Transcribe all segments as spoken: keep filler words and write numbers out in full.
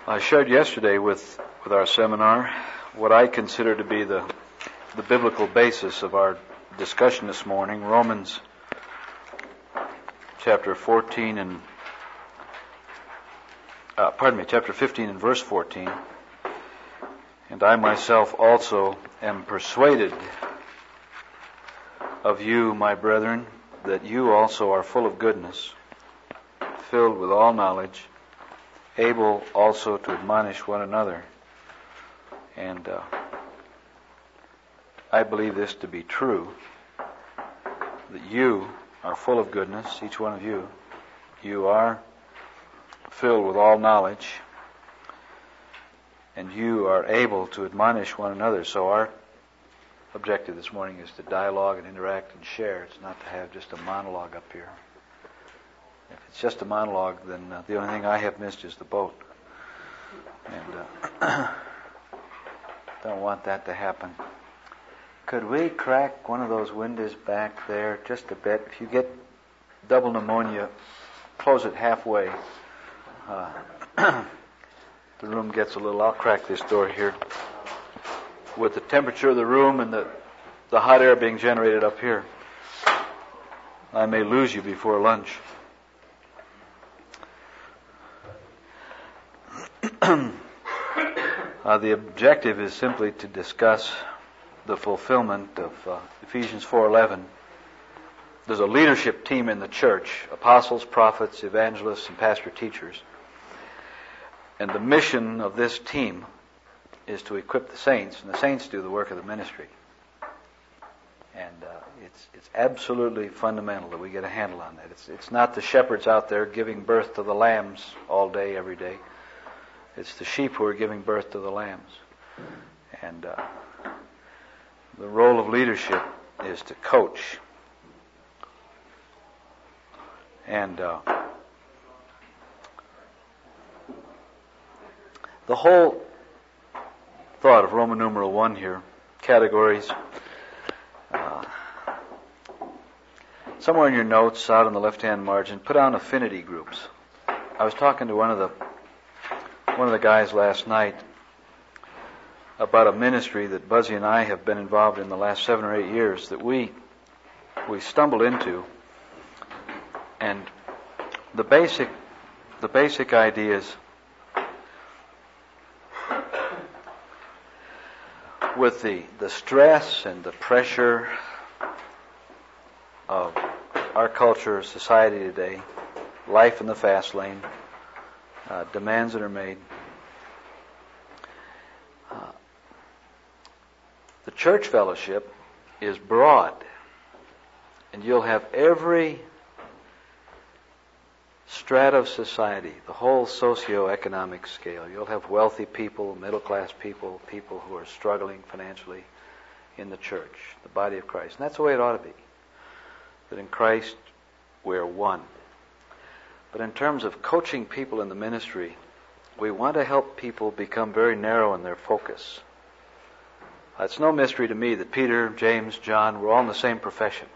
I shared yesterday with, with our seminar what I consider to be the, the biblical basis of our discussion this morning, Romans chapter fourteen and, uh, pardon me, chapter fifteen and verse fourteen. And I myself also am persuaded of you, my brethren, that you also are full of goodness, filled with all knowledge, able also to admonish one another. And uh, I believe this to be true, that you are full of goodness, each one of you. You are filled with all knowledge, and you are able to admonish one another. So our objective this morning is to dialogue and interact and share. It's not to have just a monologue up here. If it's just a monologue, then uh, the only thing I have missed is the boat. And uh, don't want that to happen. Could we crack one of those windows back there just a bit? If you get double pneumonia, close it halfway. Uh, the room gets a little... I'll crack this door here. With the temperature of the room and the, the hot air being generated up here, I may lose you before lunch. uh, the objective is simply to discuss the fulfillment of uh, Ephesians four eleven. There's a leadership team in the church, apostles, prophets, evangelists, and pastor teachers. And the mission of this team is to equip the saints, and the saints do the work of the ministry. And uh, it's it's absolutely fundamental that we get a handle on that. It's it's not the shepherds out there giving birth to the lambs all day, every day. It's the sheep who are giving birth to the lambs. And uh, the role of leadership is to coach. And uh, the whole thought of Roman numeral one here, categories. Uh, somewhere in your notes, out on the left-hand margin, put down affinity groups. I was talking to one of the one of the guys last night about a ministry that Buzzy and I have been involved in the last seven or eight years that we we stumbled into, and the basic the basic ideas with the the stress and the pressure of our culture, society today, life in the fast lane, uh, demands that are made. Uh, the church fellowship is broad, and you'll have every strata of society, the whole socio-economic scale. You'll have wealthy people, middle-class people, people who are struggling financially in the church, the body of Christ. And that's the way it ought to be. That in Christ we're one. But in terms of coaching people in the ministry, we want to help people become very narrow in their focus. It's no mystery to me that Peter, James, John were all in the same profession.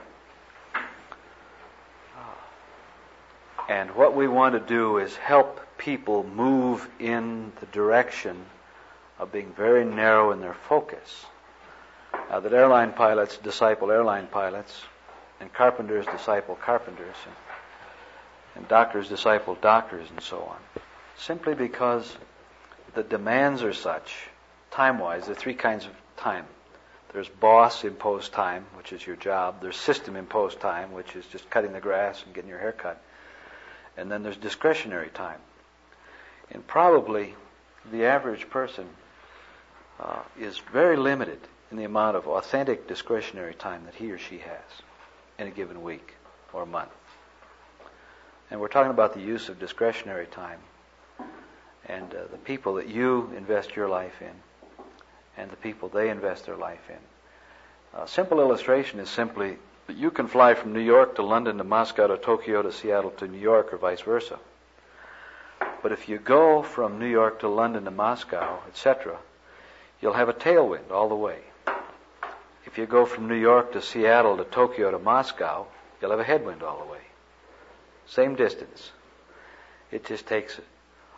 And what we want to do is help people move in the direction of being very narrow in their focus. Uh, that airline pilots disciple airline pilots, and carpenters disciple carpenters, and, and doctors disciple doctors, and so on. Simply because the demands are such, time-wise. There are three kinds of time. There's boss-imposed time, which is your job. There's system-imposed time, which is just cutting the grass and getting your hair cut. And then there's discretionary time. And probably the average person uh, is very limited in the amount of authentic discretionary time that he or she has in a given week or month. And we're talking about the use of discretionary time and uh, the people that you invest your life in and the people they invest their life in. A simple illustration is simply that you can fly from New York to London to Moscow to Tokyo to Seattle to New York or vice versa. But if you go from New York to London to Moscow, et cetera, you'll have a tailwind all the way. If you go from New York to Seattle to Tokyo to Moscow, you'll have a headwind all the way. Same distance. It just takes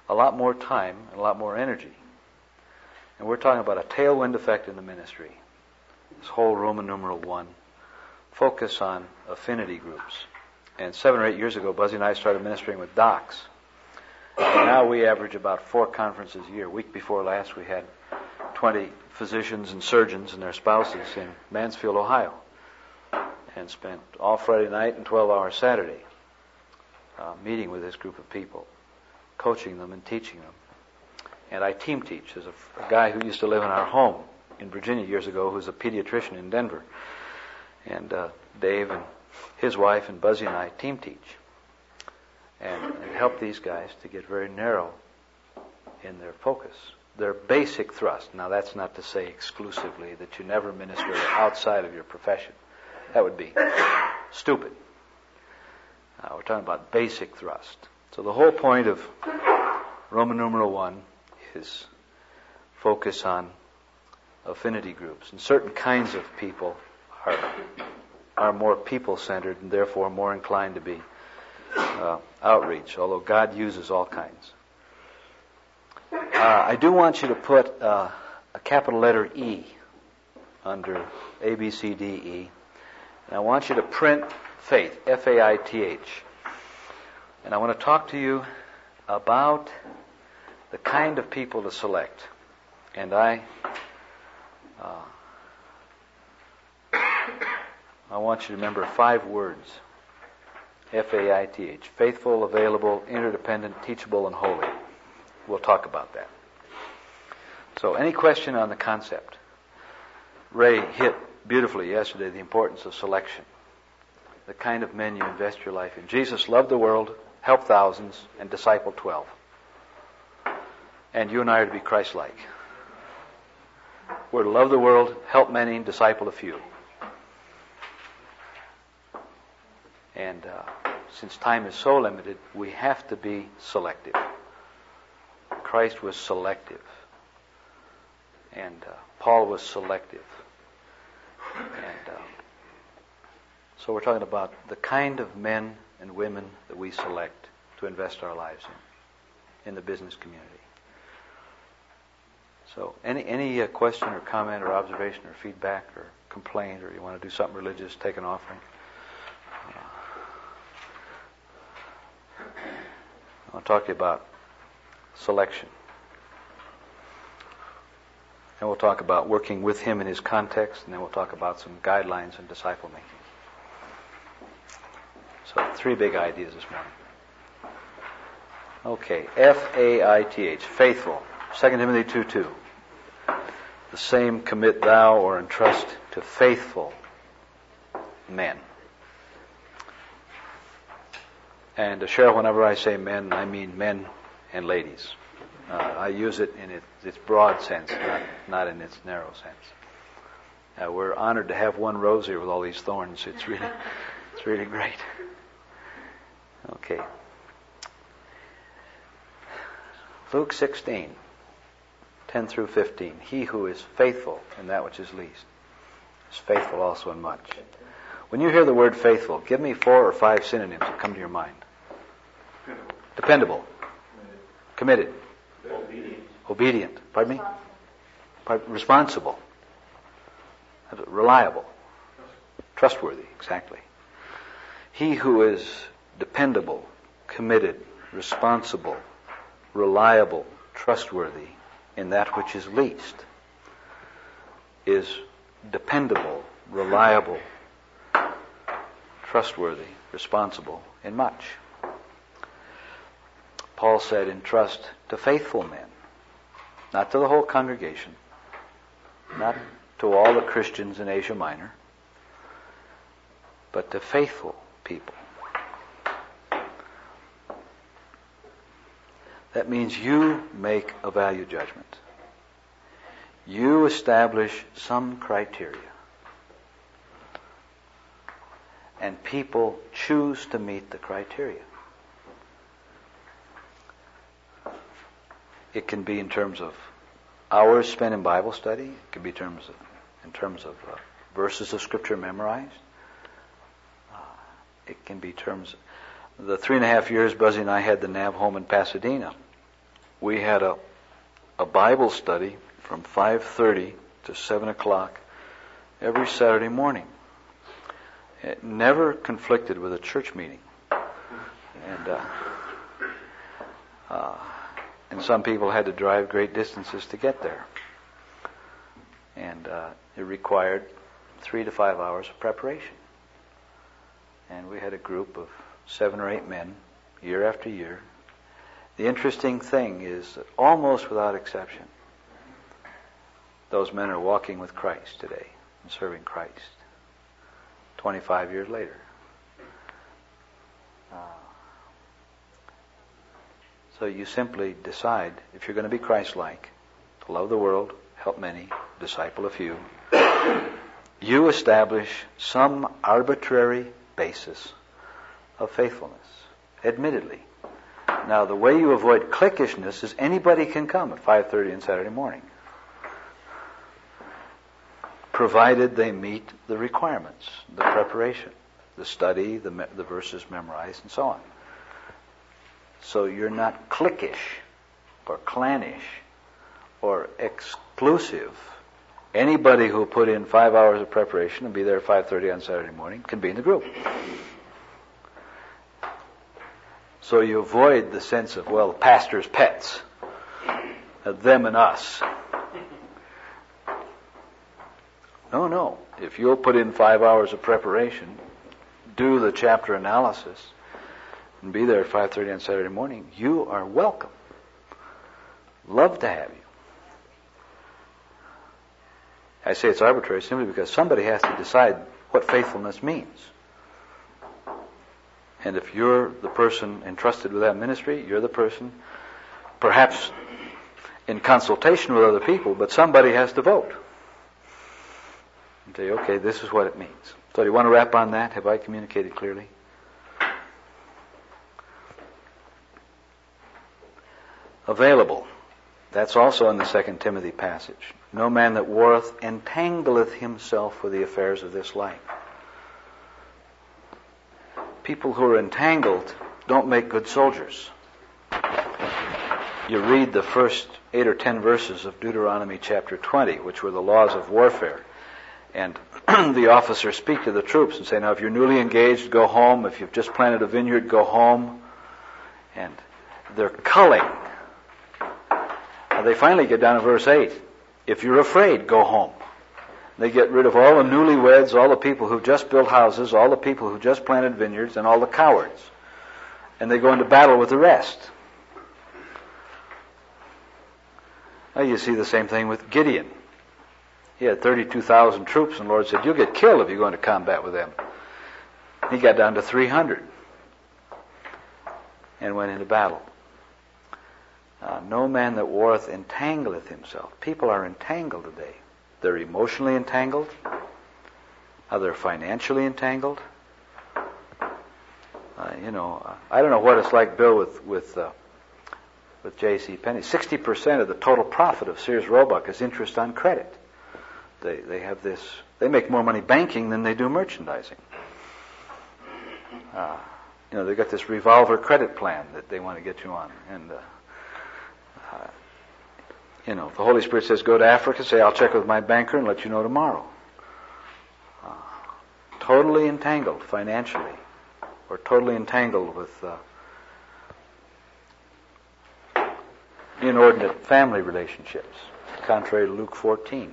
a lot more time and a lot more energy. And we're talking about a tailwind effect in the ministry. This whole Roman numeral one. Focus on affinity groups. And seven or eight years ago, Buzzy and I started ministering with docs. And now we average about four conferences a year. Week before last, we had twenty physicians and surgeons and their spouses in Mansfield, Ohio, and spent all Friday night and twelve hours Saturday uh, meeting with this group of people, coaching them and teaching them. And I team teach. There's a, a guy who used to live in our home in Virginia years ago who's a pediatrician in Denver. And uh, Dave and his wife and Buzzy and I team teach and, and help these guys to get very narrow in their focus, their basic thrust. Now, that's not to say exclusively that you never minister outside of your profession. That would be stupid. Uh, we're talking about basic thrust. So the whole point of Roman numeral one is focus on affinity groups. And certain kinds of people are are more people-centered and therefore more inclined to be uh, outreach, although God uses all kinds. Uh, I do want you to put uh, a capital letter E under A, B, C, D, E. And I want you to print faith, F A I T H. And I want to talk to you about the kind of people to select. And I... Uh, I want you to remember five words. F A I T H. Faithful, available, interdependent, teachable, and holy. We'll talk about that. So, any question on the concept? Ray hit beautifully yesterday the importance of selection. The kind of men you invest your life in. Jesus loved the world, helped thousands, and discipled twelve. And you and I are to be Christ-like. We're to love the world, help many, and disciple a few. And uh, since time is so limited, we have to be selective. Christ was selective. And uh, Paul was selective. And uh, so we're talking about the kind of men and women that we select to invest our lives in, in the business community. So any any uh, question or comment or observation or feedback or complaint, or you want to do something religious, take an offering. I'll talk to you about selection. And we'll talk about working with him in his context, and then we'll talk about some guidelines in disciple making. So, three big ideas this morning. Okay, F A I T H, faithful. Second Timothy two two. The same commit thou or entrust to faithful men. And uh, Cheryl, whenever I say men, I mean men and ladies. Uh, I use it in its, its broad sense, not, not in its narrow sense. Uh, we're honored to have one rose here with all these thorns. It's really, it's really great. Okay. Luke sixteen, ten through fifteen. He who is faithful in that which is least is faithful also in much. When you hear the word faithful, give me four or five synonyms that come to your mind. Dependable. Committed. Obedient. Obedient. Pardon me? Pardon? Responsible. Reliable. Trustworthy. Exactly. He who is dependable, committed, responsible, reliable, trustworthy in that which is least is dependable, reliable, trustworthy, responsible in much. Paul said, entrust to faithful men, not to the whole congregation, not to all the Christians in Asia Minor, but to faithful people. That means you make a value judgment. You establish some criteria. And people choose to meet the criteria. It can be in terms of hours spent in Bible study. It can be in terms of, in terms of uh, verses of Scripture memorized. Uh, it can be terms... The three and a half years Buzzy and I had the Nav home in Pasadena, we had a, a Bible study from five thirty to seven o'clock every Saturday morning. It never conflicted with a church meeting. And uh, uh, and some people had to drive great distances to get there. And uh, it required three to five hours of preparation. And we had a group of seven or eight men, year after year. The interesting thing is that almost without exception, those men are walking with Christ today and serving Christ twenty-five years later. Uh, so you simply decide, if you're going to be Christ-like, to love the world, help many, disciple a few, you establish some arbitrary basis of faithfulness, admittedly. Now, the way you avoid cliquishness is anybody can come at five thirty on Saturday morning, provided they meet the requirements, the preparation, the study, the, me- the verses memorized, and so on. So you're not cliquish or clannish or exclusive. Anybody who put in five hours of preparation and be there at five thirty on Saturday morning can be in the group. So you avoid the sense of, well, pastor's pets, of them and us. No, no. If you'll put in five hours of preparation, do the chapter analysis, and be there at five thirty on Saturday morning, you are welcome. Love to have you. I say it's arbitrary simply because somebody has to decide what faithfulness means. And if you're the person entrusted with that ministry, you're the person, perhaps in consultation with other people, but somebody has to vote. And say, okay, this is what it means. So do you want to wrap on that? Have I communicated clearly? Available. That's also in the Second Timothy passage. No man that warreth entangleth himself with the affairs of this life. People who are entangled don't make good soldiers. You read the first eight or ten verses of Deuteronomy chapter twenty, which were the laws of warfare. And the officers speak to the troops and say, now if you're newly engaged, go home. If you've just planted a vineyard, go home. And they're culling. Now they finally get down to verse eight. If you're afraid, go home. They get rid of all the newlyweds, all the people who've just built houses, all the people who've just planted vineyards, and all the cowards. And they go into battle with the rest. Now you see the same thing with Gideon. He had thirty-two thousand troops, and the Lord said, you'll get killed if you go into combat with them. He got down to three hundred and went into battle. Uh, no man that warreth entangleth himself. People are entangled today. They're emotionally entangled. Uh, they're financially entangled. Uh, you know, uh, I don't know what it's like, Bill, with with uh, with J C Penney. Sixty percent of the total profit of Sears Roebuck is interest on credit. They they have this. They make more money banking than they do merchandising. Uh, you know, they got this revolver credit plan that they want to get you on, and. Uh, Uh, you know, if the Holy Spirit says go to Africa, say I'll check with my banker and let you know tomorrow. Uh, totally entangled financially, or totally entangled with uh, inordinate family relationships, contrary to Luke fourteen.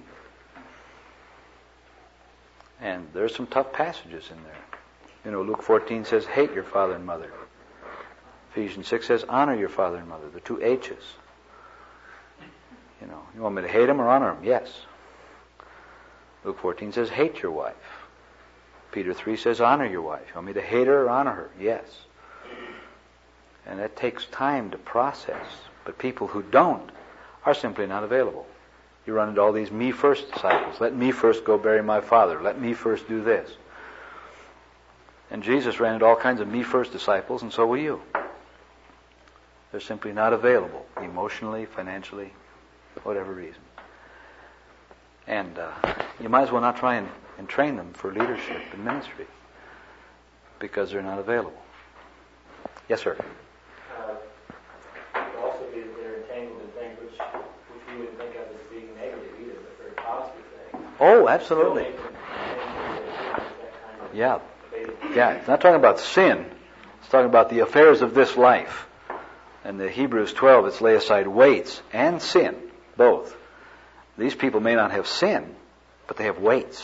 And there's some tough passages in there. You know, Luke fourteen says hate your father and mother. Ephesians six says honor your father and mother, the two H's. You know, you want me to hate him or honor him? Yes. Luke fourteen says, hate your wife. Peter three says, honor your wife. You want me to hate her or honor her? Yes. And that takes time to process. But people who don't are simply not available. You run into all these me first disciples. Let me first go bury my father. Let me first do this. And Jesus ran into all kinds of me first disciples, and so will you. They're simply not available, emotionally, financially, whatever reason. And uh, you might as well not try and, and train them for leadership and ministry because they're not available. Yes, sir? Uh, it could also be that they're entangled Oh, absolutely. Yeah. Yeah, it's not talking about sin. It's talking about the affairs of this life. In the Hebrews twelve, it's lay aside weights and sin, both. These people may not have sin, but they have weights.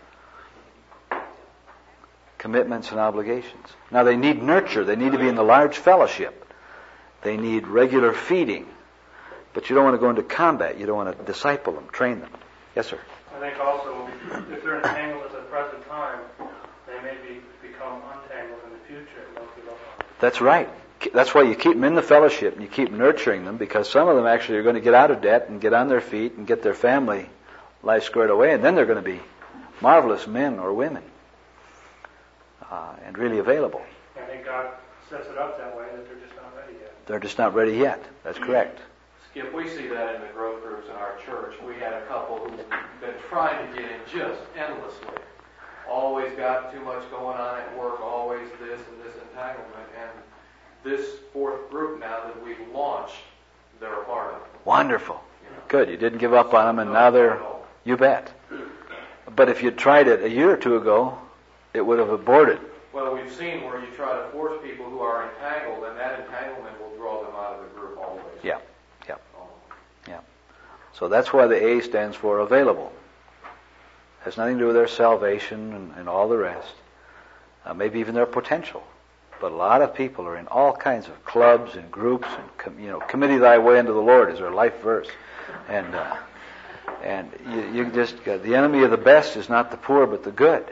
Commitments and obligations. Now they need nurture. They need to be in the large fellowship. They need regular feeding. But you don't want to go into combat. You don't want to disciple them, train them. Yes, sir? I think also, if they're entangled at the present time, they may be, become untangled in the future and don't give up on it. That's right. That's why you keep them in the fellowship and you keep nurturing them, because some of them actually are going to get out of debt and get on their feet and get their family life squared away, and then they're going to be marvelous men or women uh, and really available. I think God sets it up that way that they're just not ready yet. They're just not ready yet. That's correct. Skip, we see that in the growth groups in our church. We had a couple who've been trying to get in just endlessly. Always got too much going on at work, always this and this entanglement. And this fourth group now that we've launched, they're a part of it. Wonderful. You know? Good. You didn't give up on them, and now they're, you bet. But if you'd tried it a year or two ago, it would have aborted. Well, we've seen where you try to force people who are entangled, and that entanglement will draw them out of the group always. Yeah. Yeah. Yeah. So that's why the A stands for available. Has nothing to do with their salvation and, and all the rest. Uh, maybe even their potential. But a lot of people are in all kinds of clubs and groups, and com, you know, committee thy way unto the Lord is their life verse, and uh, and you, you just uh, the enemy of the best is not the poor but the good,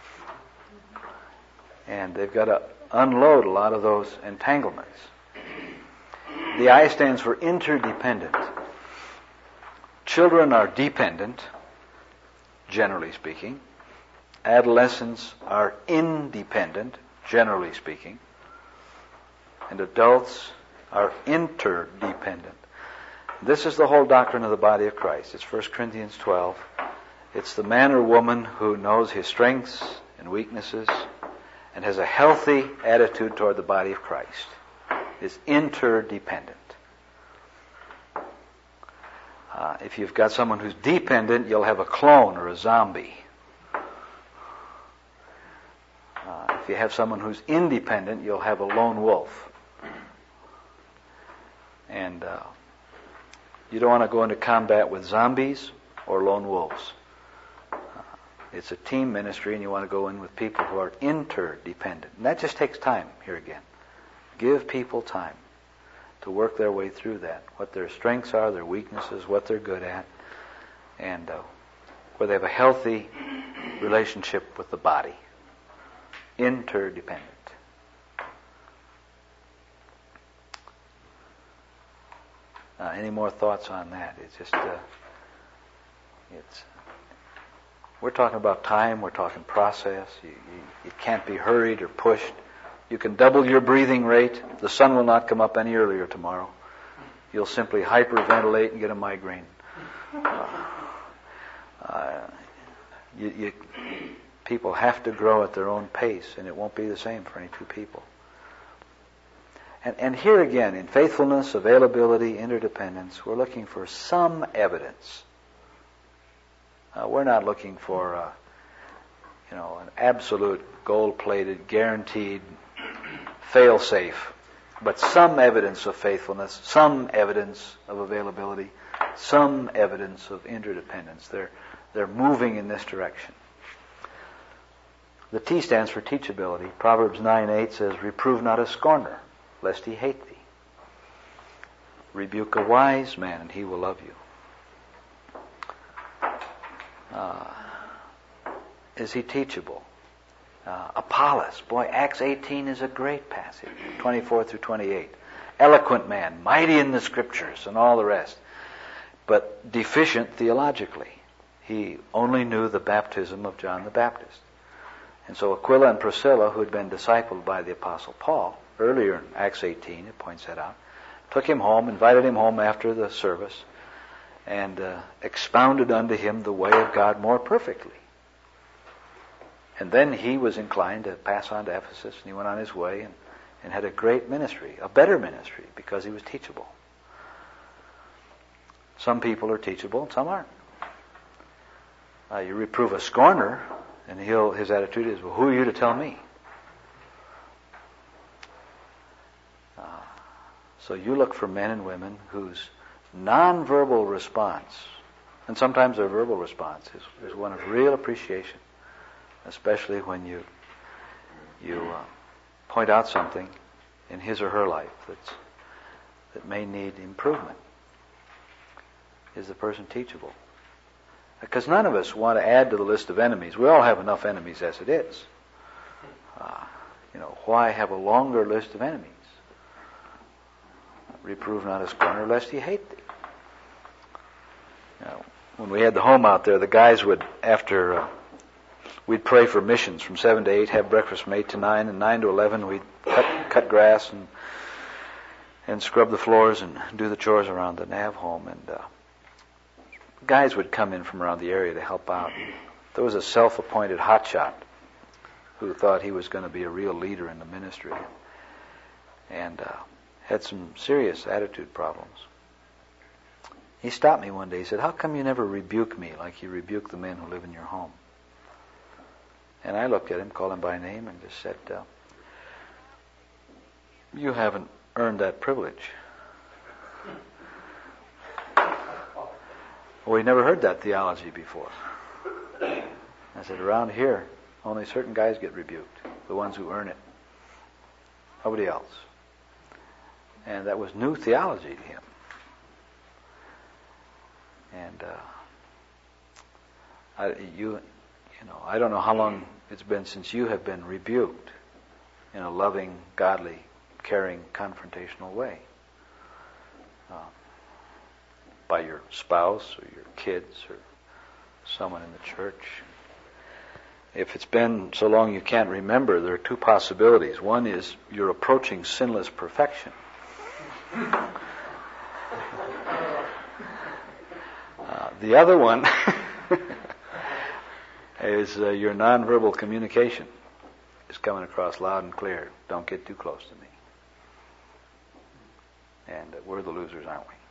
and they've got to unload a lot of those entanglements. The I stands for interdependent. Children are dependent, generally speaking. Adolescents are independent, generally speaking, and adults are interdependent. This is the whole doctrine of the body of Christ. It's First Corinthians twelve. It's the man or woman who knows his strengths and weaknesses and has a healthy attitude toward the body of Christ. Is interdependent. Uh, if you've got someone who's dependent, you'll have a clone or a zombie. Uh, if you have someone who's independent, you'll have a lone wolf. And uh, you don't want to go into combat with zombies or lone wolves. Uh, it's a team ministry, and you want to go in with people who are interdependent. And that just takes time, here again. Give people time to work their way through that. What their strengths are, their weaknesses, what they're good at, and uh, where they have a healthy relationship with the body. Interdependent. Uh, any more thoughts on that? It's just, uh, it's. We're talking about time. We're talking process. You, you, it can't be hurried or pushed. You can double your breathing rate. The sun will not come up any earlier tomorrow. You'll simply hyperventilate and get a migraine. Uh, uh, you, you, people have to grow at their own pace, and it won't be the same for any two people. And, and here again, in faithfulness, availability, interdependence, we're looking for some evidence. Uh, we're not looking for, uh, you know, an absolute gold-plated, guaranteed fail-safe, but some evidence of faithfulness, some evidence of availability, some evidence of interdependence. They're they're moving in this direction. The T stands for teachability. Proverbs nine eight says, "Reprove not a scorner, lest he hate thee. Rebuke a wise man, and he will love you." Uh, is he teachable? Uh, Apollos, boy, Acts eighteen is a great passage, twenty-four through twenty-eight. Eloquent man, mighty in the scriptures, and all the rest, but deficient theologically. He only knew the baptism of John the Baptist. And so Aquila and Priscilla, who had been discipled by the Apostle Paul, earlier in Acts eighteen, it points that out, took him home, invited him home after the service, and uh, expounded unto him the way of God more perfectly. And then he was inclined to pass on to Ephesus, and he went on his way and, and had a great ministry, a better ministry, because he was teachable. Some people are teachable, and some aren't. Uh, you reprove a scorner, and he'll his attitude is, well, who are you to tell me? Uh, so you look for men and women whose nonverbal response, and sometimes their verbal response, is, is one of real appreciation, especially when you you uh, point out something in his or her life that's, that may need improvement. Is the person teachable? Because none of us want to add to the list of enemies. We all have enough enemies as it is. Uh, you know, why have a longer list of enemies? Reprove not a scorner, lest he hate thee. You know, when we had the home out there, the guys would, after uh, we'd pray for missions from seven to eight, have breakfast from eight to nine, and nine to eleven we'd cut, cut grass and and scrub the floors and do the chores around the Nav home. And uh, guys would come in from around the area to help out. There was a self-appointed hotshot who thought he was going to be a real leader in the ministry, and uh, had some serious attitude problems. He stopped me one day. He said, "How come you never rebuke me like you rebuke the men who live in your home?" And I looked at him, called him by name, and just said, uh, "You haven't earned that privilege." Well, he never heard that theology before. I said, around here, only certain guys get rebuked, the ones who earn it. Nobody else. And that was new theology to him. And uh, I, you, you know, I don't know how long it's been since you have been rebuked in a loving, godly, caring, confrontational way. Uh, by your spouse or your kids or someone in the church. If it's been so long you can't remember, there are two possibilities. One is you're approaching sinless perfection. Uh, the other one is uh, your nonverbal communication is coming across loud and clear. Don't get too close to me. And uh, we're the losers, aren't we?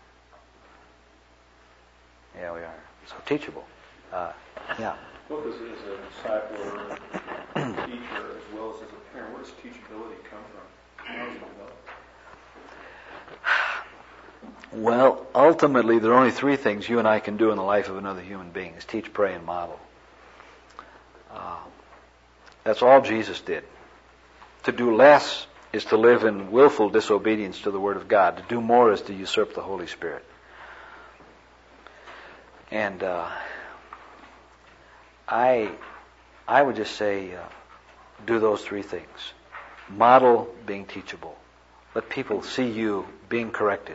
Yeah, we are. So teachable. Uh, yeah. Both as, as a disciple or a teacher as well as as a parent, where does teachability come from? How does it develop? Well, ultimately, there are only three things you and I can do in the life of another human being: is teach, pray, and model. Uh, that's all Jesus did. To do less is to live in willful disobedience to the Word of God. To do more is to usurp the Holy Spirit. And uh, I, I would just say, uh, do those three things. Model being teachable. Let people see you being corrected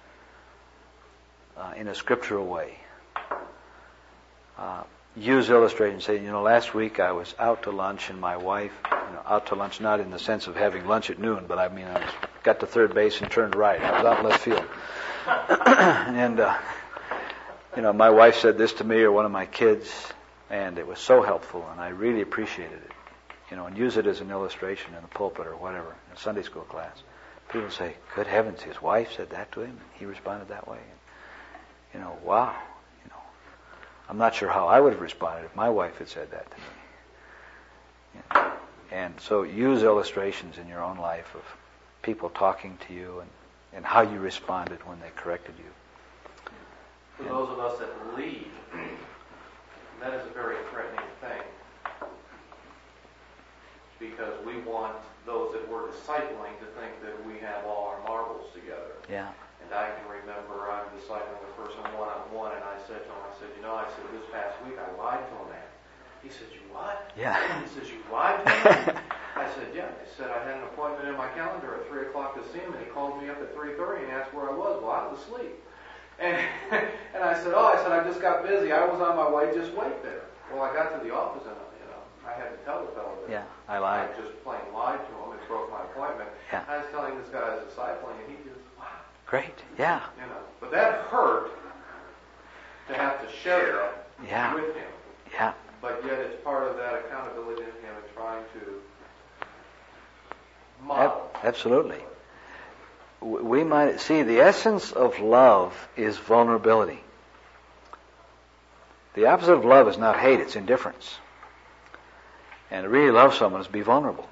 uh, in a scriptural way. Uh, use illustration. Say, you know, last week I was out to lunch, and my wife, you know, out to lunch not in the sense of having lunch at noon, but I mean I was, got to third base and turned right. I was out left field, and. Uh, You know, my wife said this to me or one of my kids, and it was so helpful, and I really appreciated it. You know, and use it as an illustration in the pulpit or whatever, in a Sunday school class. People say, good heavens, his wife said that to him, and he responded that way. And, you know, wow. You know, I'm not sure how I would have responded if my wife had said that to me. You know, and so use illustrations in your own life of people talking to you and, and how you responded when they corrected you. For those of us that lead, that is a very threatening thing, because we want those that we're discipling to think that we have all our marbles together. Yeah. And I can remember I'm discipling a person one-on-one, and I said to him, I said, you know, I said, this past week I lied to a man. He said, you what? Yeah. He says, you lied to him? I said, yeah. I said, I had an appointment in my calendar at three o'clock to see him, and he called me up at three thirty and asked where I was. Well, I was asleep. And and I said, oh, I said, I just got busy. I was on my way. Just wait there. Well, I got to the office, and you know, I had to tell the fellow that Yeah, I lied. I just plain lied to him and broke my appointment. Yeah. I was telling this guy I was discipling, and he just, wow. Great. Yeah. You know, but that hurt to have to share that Yeah. with him. Yeah. But yet it's part of that accountability in him and trying to model. Ab- absolutely. We might see the essence of love is vulnerability. The opposite of love is not hate, it's indifference. And to really love someone is be vulnerable.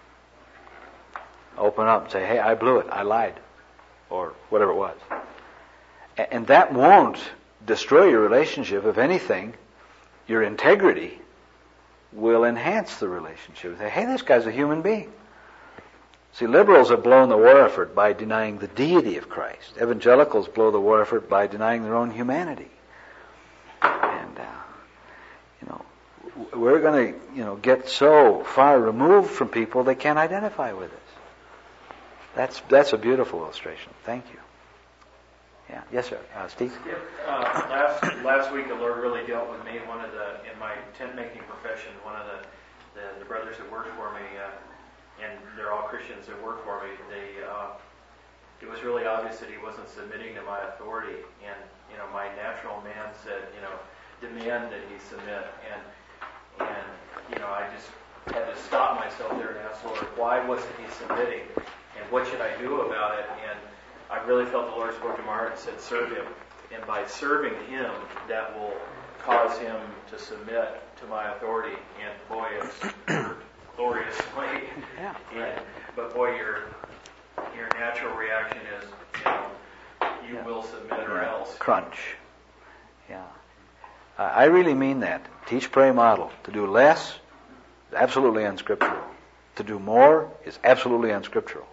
Open up and say, hey, I blew it, I lied, or whatever it was. And that won't destroy your relationship. If anything, your integrity will enhance the relationship. Say, hey, this guy's a human being. See, liberals have blown the war effort by denying the deity of Christ. Evangelicals blow the war effort by denying their own humanity. And, uh, you know, we're going to, you know, get so far removed from people they can't identify with us. That's that's a beautiful illustration. Thank you. Yeah. Yes, sir. Uh, Steve? Skip, uh, last last week the Lord really dealt with me. One of the in my tent making profession, one of the the, the brothers that worked for me, uh, and they're all Christians that work for me. They uh, it was really obvious that he wasn't submitting to my authority, and you know my natural man said, you know, demand that he submit, and and you know I just had to stop myself there and ask the Lord, why wasn't he submitting, and what should I do about it? And I really felt the Lord spoke to my heart and said, serve him. And by serving him, that will cause him to submit to my authority. And boy, it's gloriously. Yeah. And, but boy, your your natural reaction is, you know, you yeah. will submit or yeah. else. Crunch. Yeah. Uh, I really mean that. Teach, pray, model. To do less is absolutely unscriptural. To do more is absolutely unscriptural.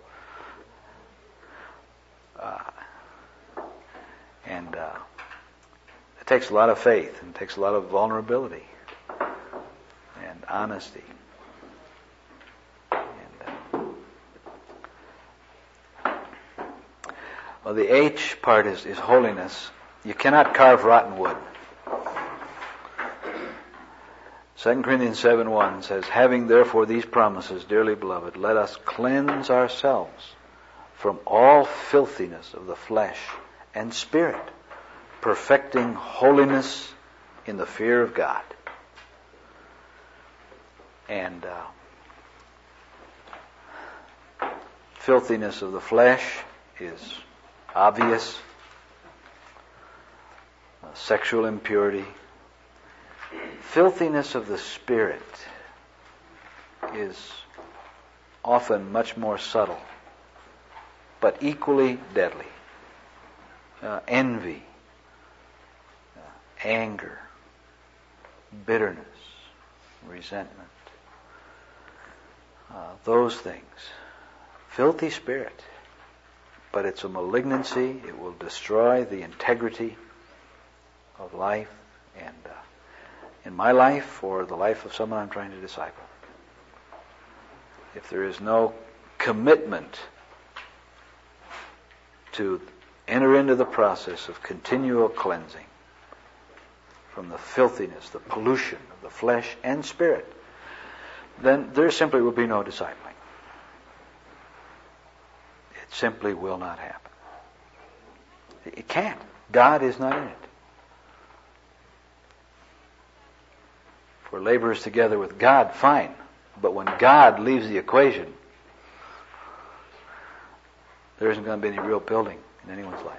Uh, and uh, it takes a lot of faith and it takes a lot of vulnerability and honesty. And, uh, well, the H part is, is holiness. You cannot carve rotten wood. Second Corinthians seven one says, having therefore these promises, dearly beloved, let us cleanse ourselves from all filthiness of the flesh and spirit, perfecting holiness in the fear of God. And uh, filthiness of the flesh is obvious. Uh, sexual impurity. Filthiness of the spirit is often much more subtle, but equally deadly. Uh, envy, uh, anger, bitterness, resentment, uh, those things. Filthy spirit, but it's a malignancy. It will destroy the integrity of life, and uh, in my life or the life of someone I'm trying to disciple. If there is no commitment to enter into the process of continual cleansing from the filthiness, the pollution of the flesh and spirit, then there simply will be no discipling. It simply will not happen. It can't. God is not in it. If we're laborers together with God, fine. But when God leaves the equation, there isn't going to be any real building in anyone's life.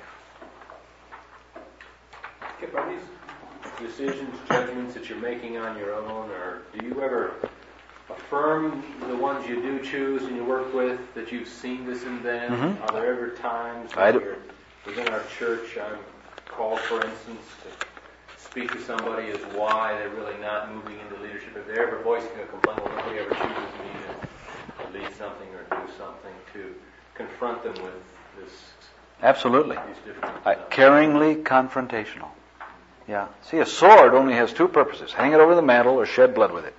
Skip, are these decisions, judgments that you're making on your own, or do you ever affirm the ones you do choose and you work with that you've seen this in them? Mm-hmm. Are there ever times I when do. you're within our church, I'm called, for instance, to speak to somebody as why they're really not moving into leadership? If they're ever voicing a complaint, well, nobody ever chooses me to lead something or do something, to confront them with this. Absolutely. These different, Uh, uh, caringly confrontational. Yeah. See, a sword only has two purposes. Hang it over the mantle or shed blood with it.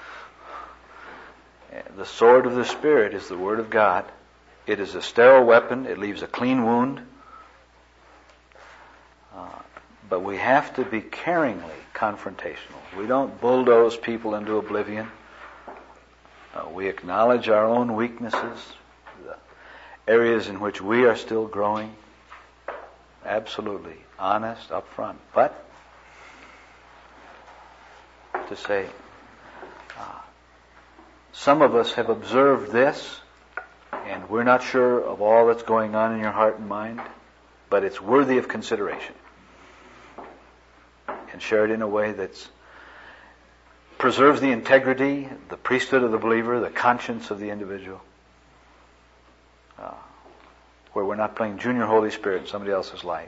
The sword of the Spirit is the Word of God. It is a sterile weapon. It leaves a clean wound. Uh, but we have to be caringly confrontational. We don't bulldoze people into oblivion. Uh, we acknowledge our own weaknesses, the areas in which we are still growing. Absolutely honest, upfront. But to say, uh, some of us have observed this, and we're not sure of all that's going on in your heart and mind, but it's worthy of consideration. and share it in a way that's preserves the integrity, the priesthood of the believer, the conscience of the individual. Uh, where we're not playing junior Holy Spirit in somebody else's life.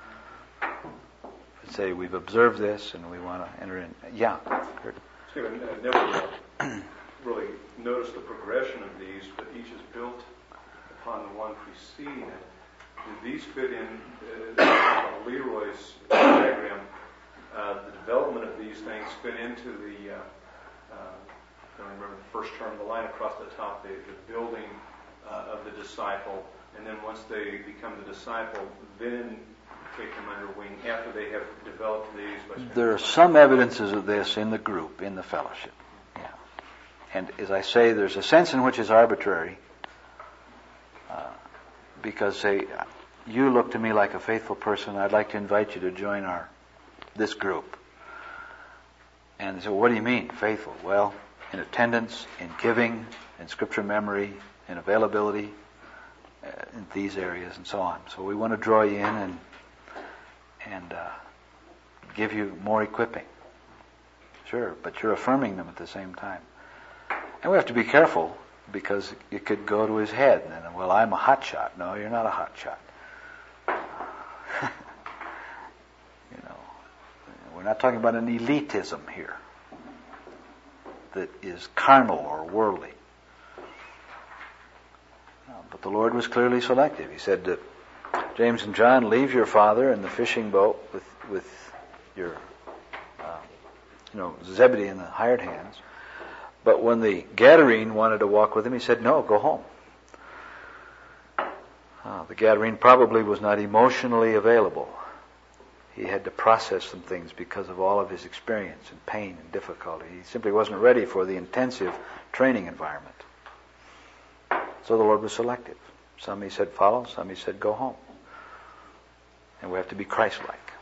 But say, we've observed this and we want to enter in. Yeah. Kurt. Steve, I never uh, really noticed the progression of these, but each is built upon the one preceding it. Do these fit in uh, Leroy's diagram? Uh, the development of these things fit into the, uh, uh, I don't remember the first term, the line across the top, the, the building uh, of the disciple, and then once they become the disciple, then take them under wing after they have developed these. By there are some evidences of this in the group, in the fellowship. Yeah. And as I say, there's a sense in which it's arbitrary, uh, because say, you look to me like a faithful person, I'd like to invite you to join our this group. And they say, well, what do you mean, faithful? Well, in attendance, in giving, in scripture memory, in availability, uh, in these areas and so on. So we want to draw you in and and uh, give you more equipping. Sure, but you're affirming them at the same time. And we have to be careful, because it could go to his head. And then, well, I'm a hot shot. No, you're not a hot shot. You know, we're not talking about an elitism here that is carnal or worldly. No, but the Lord was clearly selective. He said to James and John, leave your father in the fishing boat with with your, uh, you know, Zebedee and the hired hands. But when the Gadarene wanted to walk with him, he said, no, go home. Uh, the Gadarene probably was not emotionally available. He had to process some things because of all of his experience and pain and difficulty. He simply wasn't ready for the intensive training environment. So the Lord was selective. Some he said follow, some he said go home. And we have to be Christ-like.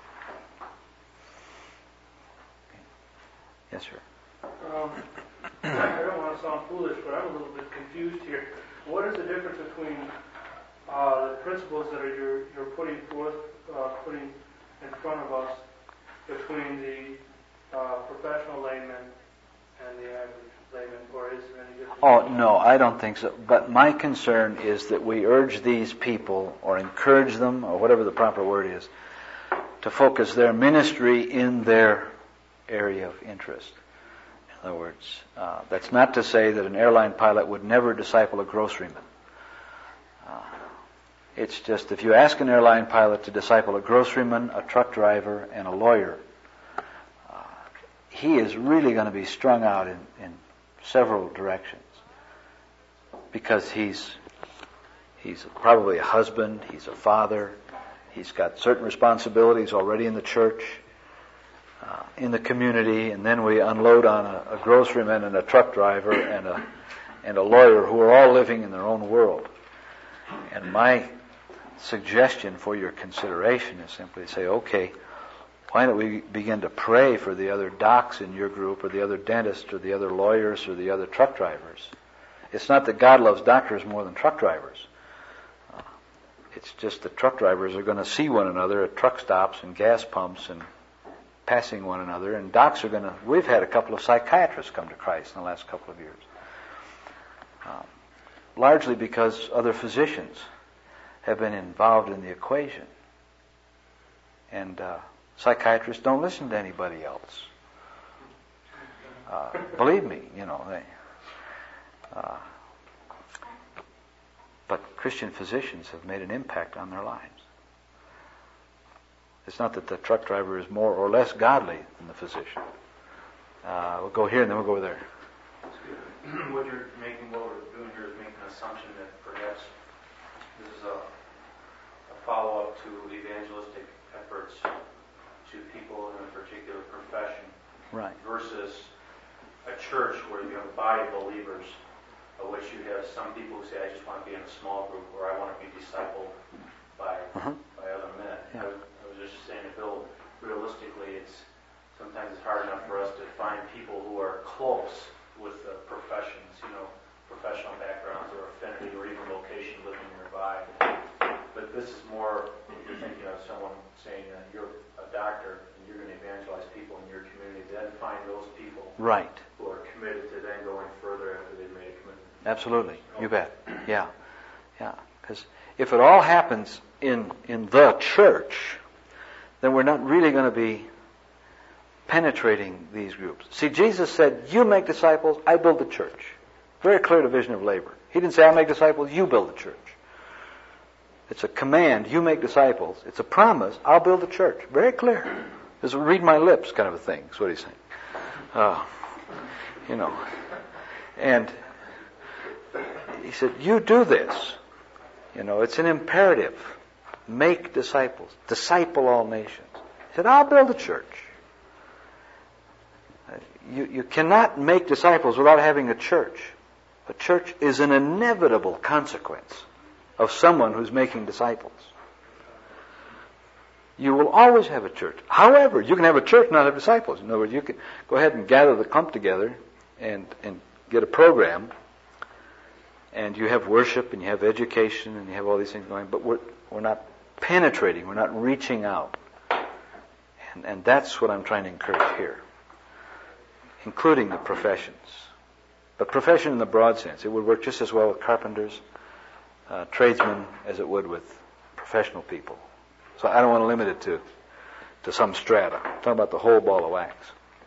Yes, sir. Um, I don't want to sound foolish, but I'm a little bit confused here. What is the difference between uh, the principles that are you're, you're putting forth, uh, putting in front of us, between the uh, professional layman and the average layman, or is there any difference? Oh, no, I don't think so. But my concern is that we urge these people, or encourage them, or whatever the proper word is, to focus their ministry in their area of interest. In other words, uh, that's not to say that an airline pilot would never disciple a groceryman. Uh, it's just if you ask an airline pilot to disciple a groceryman, a truck driver, and a lawyer, uh, he is really going to be strung out in, in several directions, because he's he's probably a husband, he's a father, he's got certain responsibilities already in the church, uh, in the community, and then we unload on a, a groceryman and a truck driver and a and a lawyer who are all living in their own world. And my suggestion for your consideration is simply to say, okay, why don't we begin to pray for the other docs in your group, or the other dentists, or the other lawyers, or the other truck drivers? It's not that God loves doctors more than truck drivers. Uh, it's just that truck drivers are going to see one another at truck stops and gas pumps and passing one another, and docs are going to... We've had a couple of psychiatrists come to Christ in the last couple of years. Um, largely because other physicians have been involved in the equation. And uh, psychiatrists don't listen to anybody else. Uh, believe me, you know, they... Uh, but Christian physicians have made an impact on their lives. It's not that the truck driver is more or less godly than the physician. Uh, we'll go here and then we'll go over there. What you're making, what we're doing here is making an assumption that perhaps this is a, a follow-up to evangelistic efforts to people in a particular profession. Right. Versus a church where you have a body of believers, of which you have some people who say, I just want to be in a small group, or I want to be discipled by uh-huh. by other men. Yeah. I, was, I was just saying to Bill, realistically, it's sometimes it's hard enough for us to find people who are close with uh, professions, you know, professional backgrounds or affinity or even location living nearby. But this is more, you're thinking of someone saying uh, you're a doctor and you're going to evangelize people Right. who are committed to then going further after they've made a commitment. Absolutely. You bet. Yeah. Yeah. Because if it all happens in, in the church, then we're not really going to be penetrating these groups. See, Jesus said, you make disciples, I build the church. Very clear division of labor. He didn't say, I'll make disciples, you build the church. It's a command, you make disciples. It's a promise, I'll build the church. Very clear. It's a read my lips kind of a thing, is what he's saying. Uh, you know. And he said, you do this. You know, it's an imperative. Make disciples. Disciple all nations. He said, I'll build a church. You, you cannot make disciples without having a church. A church is an inevitable consequence of someone who's making disciples. You will always have a church. However, you can have a church and not have disciples. In other words, you can go ahead and gather the clump together and, and get a program, and you have worship and you have education and you have all these things going, but we're, we're not penetrating, we're not reaching out. And, and that's what I'm trying to encourage here, including the professions. But profession in the broad sense. It would work just as well with carpenters, uh, tradesmen, as it would with professional people. So I don't want to limit it to, to some strata. I'm talking about the whole ball of wax.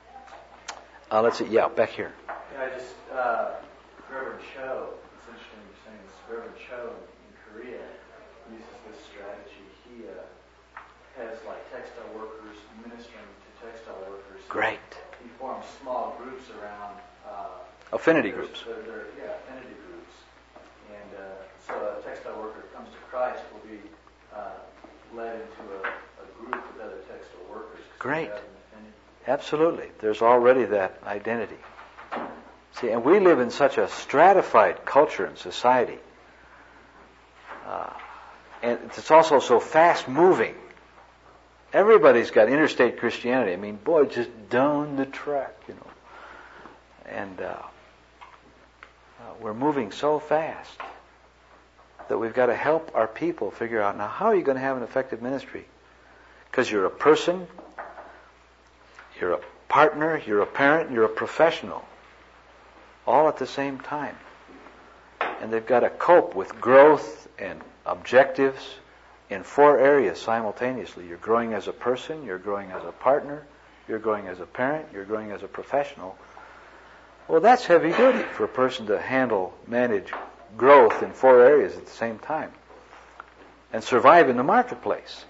Uh, let's see. Yeah, back here. Yeah, I just, uh, Reverend Cho, it's interesting you're saying this. Reverend Cho in Korea uses this strategy. He uh, has like textile workers ministering to textile workers. Great. He forms small groups around uh, affinity groups. They're, they're, yeah, affinity groups. And uh, so a textile worker comes to Christ will be uh, led into a, a group with other textile workers. Great. Absolutely. There's already that identity. See, and we live in such a stratified culture and society. Uh, and it's also so fast-moving. Everybody's got interstate Christianity. I mean, boy, just down the track, you know. And uh, uh, we're moving so fast that we've got to help our people figure out, now, how are you going to have an effective ministry? Because you're a person, you're a partner, you're a parent, you're a professional, all at the same time. And they've got to cope with growth and objectives in four areas simultaneously. You're growing as a person, you're growing as a partner, you're growing as a parent, you're growing as a professional. Well, that's heavy duty for a person to handle, manage growth in four areas at the same time and survive in the marketplace.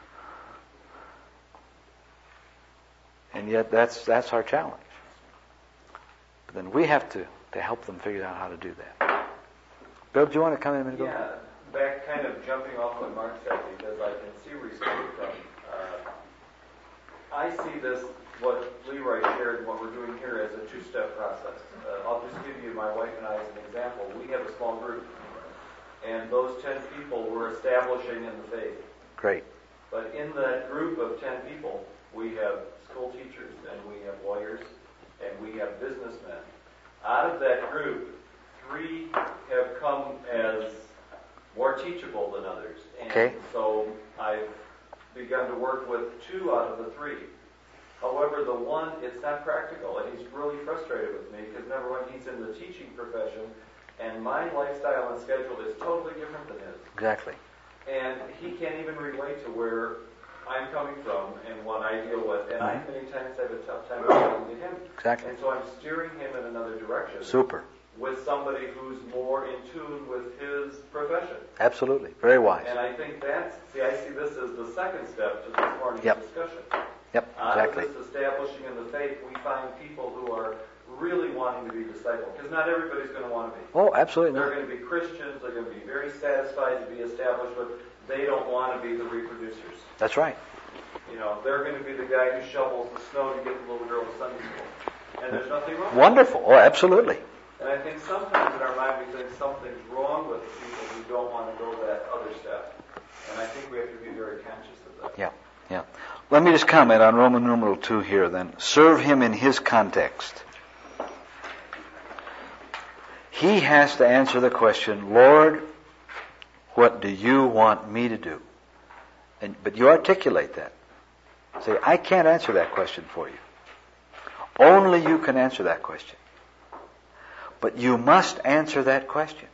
And yet that's that's our challenge. But then we have to, to help them figure out how to do that. Bill, do you want to come in a minute ago? Yeah, back kind of jumping off what Mark said, because I can see where he's coming from. Uh, I see this, what Leroy shared and what we're doing here, as a two-step process. Uh, I'll just give you my wife and I as an example. We have a small group, and those ten people we're establishing in the faith. Great. But in that group of ten people, we have school teachers, and we have lawyers, and we have businessmen. Out of that group, three have come as more teachable than others. And okay. So I've begun to work with two out of the three. However, the one, it's not practical, and he's really frustrated with me, because number one, he's in the teaching profession, and my lifestyle and schedule is totally different than his. Exactly. And he can't even relate to where I'm coming from and what I deal with, and mm-hmm. I many times have a tough time relating to him. Exactly. And so I'm steering him in another direction. Super. With somebody who's more in tune with his profession. Absolutely. Very wise. And I think that's, see, I see this as the second step to this morning's yep. discussion. Yep, exactly. Out of this establishing in the faith, we find people who are really wanting to be discipled. Because not everybody's going to want to be. Oh, absolutely They're not. going to be Christians. They're going to be very satisfied to be established, but they don't want to be the reproducers. That's right. You know, they're going to be the guy who shovels the snow to get the little girl to Sunday school. And there's nothing wrong with Wonderful. Oh, absolutely. And I think sometimes in our mind we think something's wrong with the people who don't want to go that other step. And I think we have to be very conscious of that. Yeah, yeah. Let me just comment on Roman numeral two here then. Serve him in his context. He has to answer the question, Lord, what do you want me to do? And, but you articulate that. Say, I can't answer that question for you. Only you can answer that question. But you must answer that question.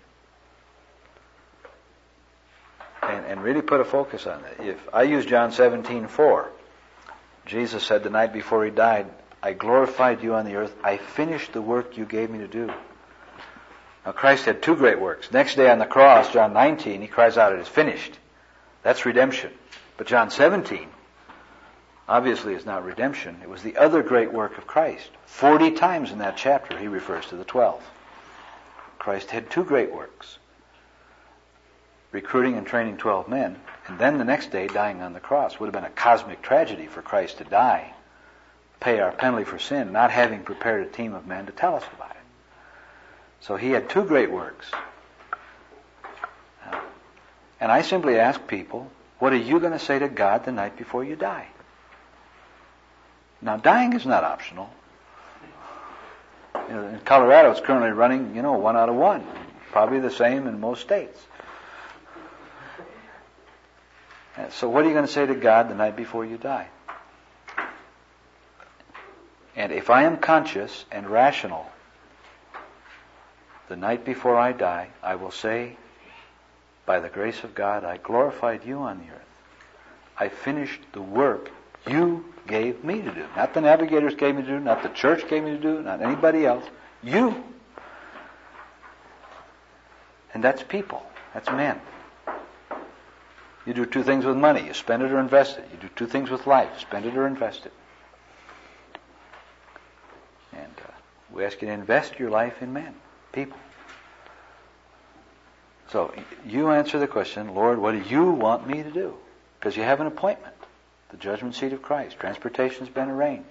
And, and really put a focus on that. If I use John seventeen four, Jesus said the night before he died, I glorified you on the earth. I finished the work you gave me to do. Now Christ had two great works. Next day on the cross, John nineteen, he cries out, it is finished. That's redemption. But John seventeen, obviously is not redemption. It was the other great work of Christ. Forty times in that chapter he refers to the twelve. Christ had two great works. Recruiting and training twelve men, and then the next day dying on the cross. Would have been a cosmic tragedy for Christ to die, pay our penalty for sin, not having prepared a team of men to tell us about it. So he had two great works. And I simply ask people, what are you going to say to God the night before you die? Now, dying is not optional. You know, in Colorado, it's currently running, you know, one out of one. Probably the same in most states. And so what are you going to say to God the night before you die? And if I am conscious and rational, the night before I die, I will say, by the grace of God, I glorified you on the earth. I finished the work you gave me to do. Not the navigators gave me to do, not the church gave me to do, not anybody else. You. And that's people. That's men. You do two things with money. You spend it or invest it. You do two things with life. Spend it or invest it. And uh, we ask you to invest your life in men, people. So you answer the question, Lord, what do you want me to do? Because you have an appointment. The judgment seat of Christ. Transportation's been arranged.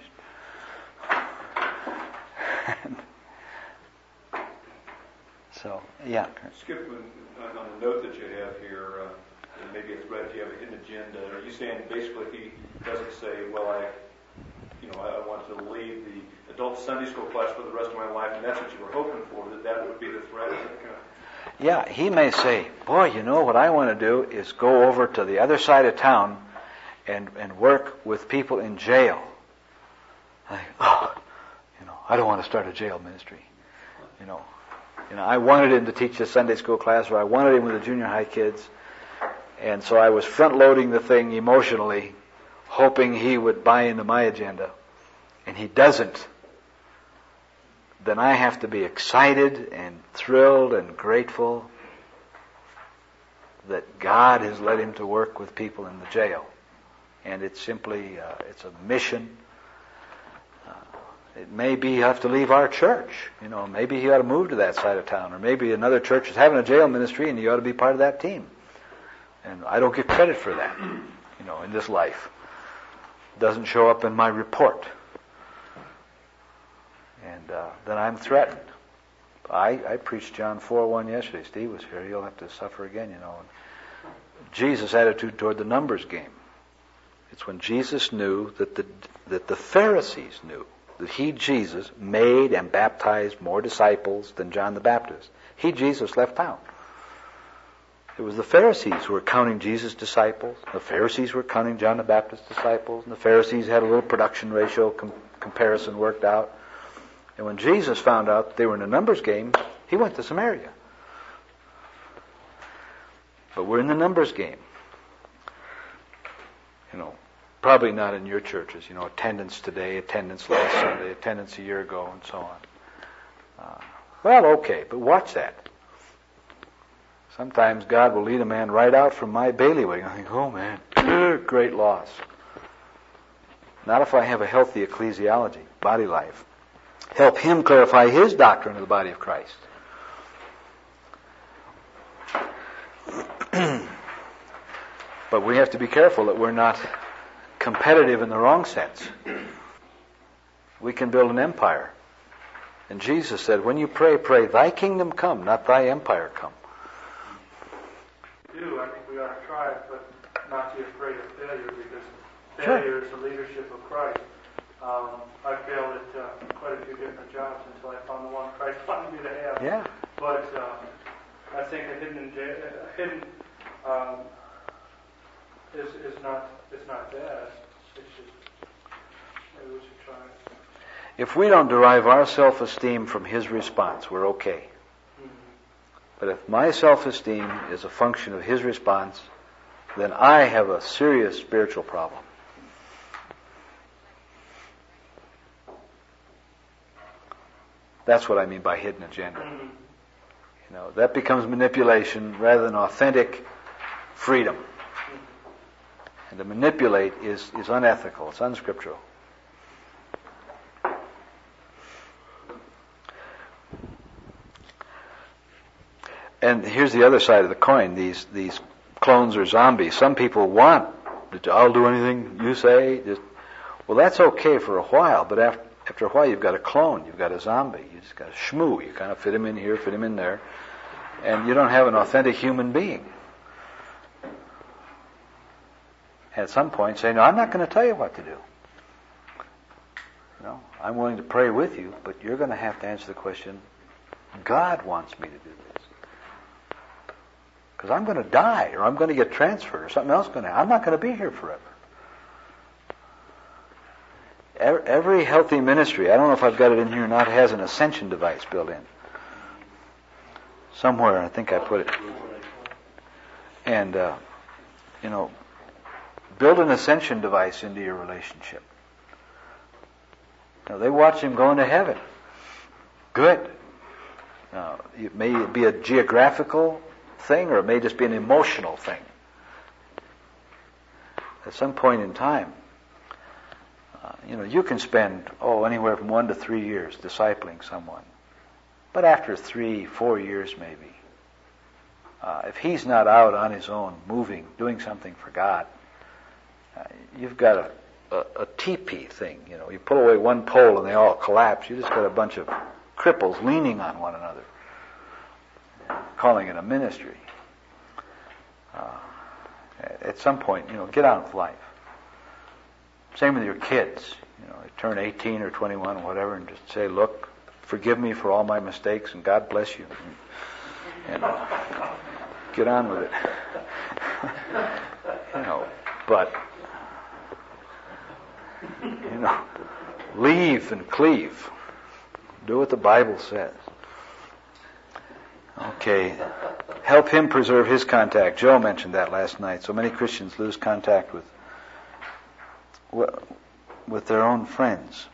So, yeah. Skip, on, on the note that you have here, uh, and maybe a thread if you have a hidden agenda, are you saying basically if he doesn't say, well, I, you know, I want to lead the adult Sunday school class for the rest of my life, and that's what you were hoping for, that that would be the thread? Kind of... Yeah, he may say, boy, you know, what I want to do is go over to the other side of town and, and work with people in jail. I think, oh, you know, I don't want to start a jail ministry. You know, you know, I wanted him to teach a Sunday school class, or I wanted him with the junior high kids. And so I was front-loading the thing emotionally, hoping he would buy into my agenda. And he doesn't. Then I have to be excited and thrilled and grateful that God has led him to work with people in the jail. And it's simply, uh, it's a mission. Uh, it may be you have to leave our church. You know, maybe he ought to move to that side of town. Or maybe another church is having a jail ministry and you ought to be part of that team. And I don't get credit for that, you know, in this life. It doesn't show up in my report. And uh, then I'm threatened. I, I preached John four one yesterday. Steve was here. He'll have to suffer again, you know. And Jesus' attitude toward the numbers game. It's when Jesus knew that the that the Pharisees knew that he, Jesus, made and baptized more disciples than John the Baptist. He, Jesus, left town. It was the Pharisees who were counting Jesus' disciples. The Pharisees were counting John the Baptist's disciples. And the Pharisees had a little production ratio com- comparison worked out. And when Jesus found out they were in a numbers game, he went to Samaria. But we're in the numbers game. You know, probably not in your churches. You know, attendance today, attendance last Sunday, attendance a year ago, and so on. Uh, well, okay, but watch that. Sometimes God will lead a man right out from my bailiwick. I think, oh man, great loss. Not if I have a healthy ecclesiology, body life. Help him clarify his doctrine of the body of Christ. But we have to be careful that we're not competitive in the wrong sense. We can build an empire. And Jesus said, when you pray, pray, thy kingdom come, not thy empire come. Do. I think we ought to try it, but not be afraid of failure, because failure Sure. is the leadership of Christ. Um, I failed at uh, quite a few different jobs until I found the one Christ wanted me to have. Yeah. But uh, I think a hidden, a hidden um, is is not is not bad. It's just maybe we should try it. If we don't derive our self-esteem from his response, we're okay. But if my self-esteem is a function of his response, then I have a serious spiritual problem. That's what I mean by hidden agenda. You know, that becomes manipulation rather than authentic freedom. And to manipulate is, is unethical. It's unscriptural. And here's the other side of the coin. These these clones or zombies. Some people want, I'll do anything you say. Just, well, that's okay for a while, but after, after a while you've got a clone, you've got a zombie, you've just got a shmoo. You kind of fit him in here, fit him in there, and you don't have an authentic human being. At some point say, no, I'm not going to tell you what to do. You know, I'm willing to pray with you, but you're going to have to answer the question, God wants me to do this. Because I'm going to die, or I'm going to get transferred, or something else going to happen. I'm not going to be here forever. Every healthy ministry, I don't know if I've got it in here or not, has an ascension device built in. Somewhere, I think I put it. And, uh, you know, build an ascension device into your relationship. Now, they watch him go into heaven. Good. Now, it may be a geographical thing, or it may just be an emotional thing. At some point in time, uh, you know, you can spend, oh, anywhere from one to three years discipling someone. But after three, four years maybe, uh, if he's not out on his own, moving, doing something for God, uh, you've got a, a, a teepee thing, you know. You pull away one pole and they all collapse. You just got a bunch of cripples leaning on one another, calling it a ministry. Uh, at some point, you know, get on with life. Same with your kids. You know, they turn eighteen or twenty-one or whatever, and just say, look, forgive me for all my mistakes, and God bless you. And, and uh, get on with it. You know, but, you know, leave and cleave. Do what the Bible says. Okay. Help him preserve his contact. Joe mentioned that last night. So many Christians lose contact with with their own friends.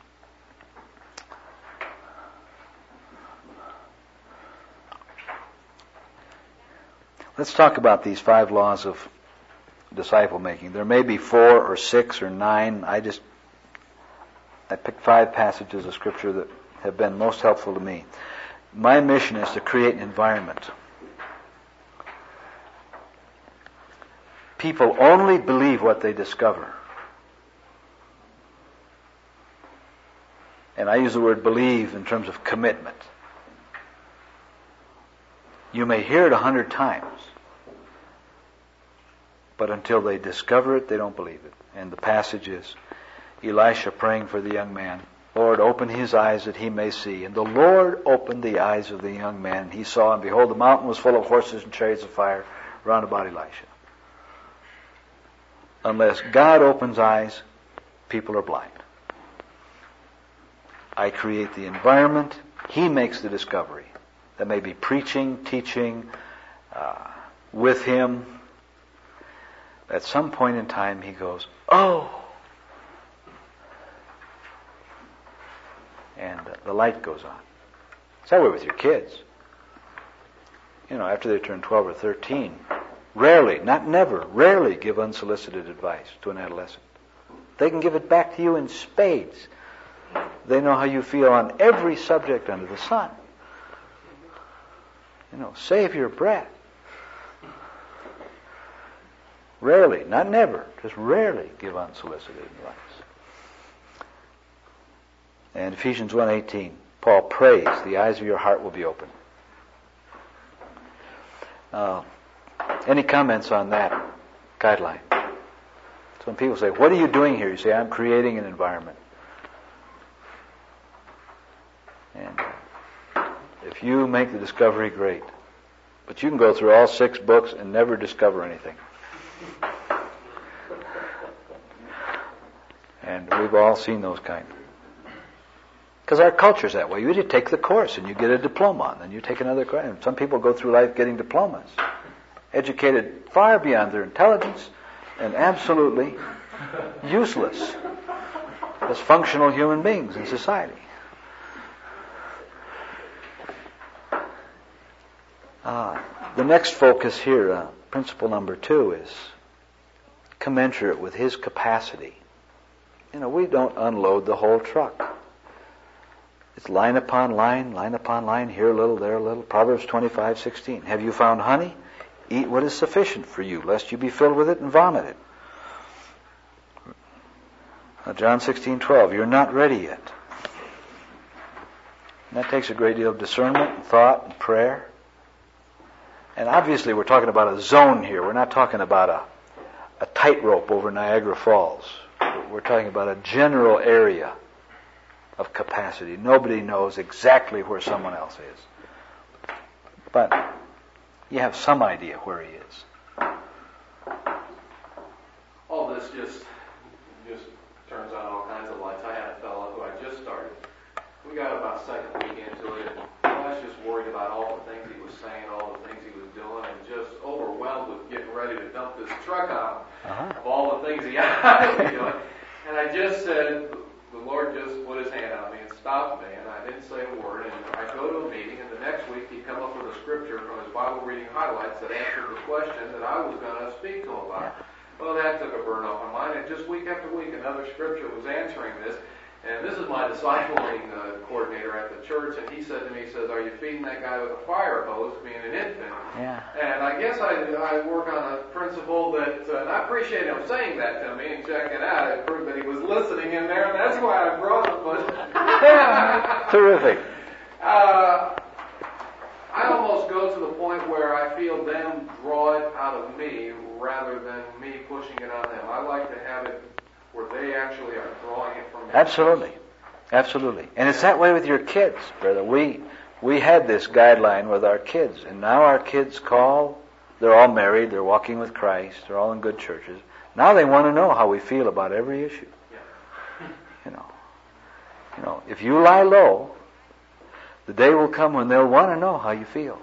Let's talk about these five laws of disciple making. There may be four or six or nine. I just I picked five passages of Scripture that have been most helpful to me. My mission is to create an environment. People only believe what they discover. And I use the word believe in terms of commitment. You may hear it a hundred times, but until they discover it, they don't believe it. And the passage is Elisha praying for the young man, Lord, open his eyes that he may see. And the Lord opened the eyes of the young man, and he saw, and behold, the mountain was full of horses and chariots of fire round about Elisha. Unless God opens eyes, people are blind. I create the environment. He makes the discovery. That may be preaching, teaching, uh, with him. At some point in time, he goes, oh! And uh, the light goes on. It's that way with your kids. You know, after they turn twelve or thirteen, rarely, not never, rarely give unsolicited advice to an adolescent. They can give it back to you in spades. They know how you feel on every subject under the sun. You know, save your breath. Rarely, not never, just rarely give unsolicited advice. And Ephesians one eighteen, Paul prays, the eyes of your heart will be open. Uh, any comments on that guideline? So when people say, what are you doing here? You say, I'm creating an environment. And if you make the discovery, great. But you can go through all six books and never discover anything. And we've all seen those kind. Because our culture's that way. You just take the course and you get a diploma, and then you take another course. And some people go through life getting diplomas, educated far beyond their intelligence, and absolutely useless as functional human beings in society. Uh, the next focus here, uh, principle number two, is commensurate with his capacity. You know, we don't unload the whole truck. It's line upon line, line upon line, here a little, there a little. Proverbs twenty-five sixteen. Have you found honey? Eat what is sufficient for you, lest you be filled with it and vomit it. Uh, John sixteen twelve. You're not ready yet. And that takes a great deal of discernment and thought and prayer. And obviously we're talking about a zone here. We're not talking about a, a tightrope over Niagara Falls. We're talking about a general area of capacity. Nobody knows exactly where someone else is. But you have some idea where he is. All this just just turns on all kinds of lights. I had a fellow who I just started. We got about second week into it, and I was just worried about all the things he was saying, all the things he was doing, and just overwhelmed with getting ready to dump this truck on him uh-huh. of all the things he had to be doing. And I just said, the Lord just put his hand on me and stopped me, and I didn't say a word. And I go to a meeting, and the next week he'd come up with a scripture from his Bible reading highlights that answered the question that I was going to speak to him about. Well, that took a burn off my mind, and just week after week another scripture was answering this. And this is my discipling uh, coordinator at the church, and he said to me, he says, are you feeding that guy with a fire hose, being an infant? Yeah. And I guess I, I work on a principle that, uh, and I appreciate him saying that to me and checking it out. It proved that he was listening in there, and that's why I brought him. But terrific. Uh, I almost go to the point where I feel them draw it out of me rather than me pushing it on them. I like to have it where they actually are drawing it from me. Absolutely. Absolutely. And it's that way with your kids, brother. We we had this guideline with our kids, and now our kids call, they're all married, they're walking with Christ, they're all in good churches. Now they want to know how we feel about every issue. Yeah. You know. You know, if you lie low, the day will come when they'll want to know how you feel.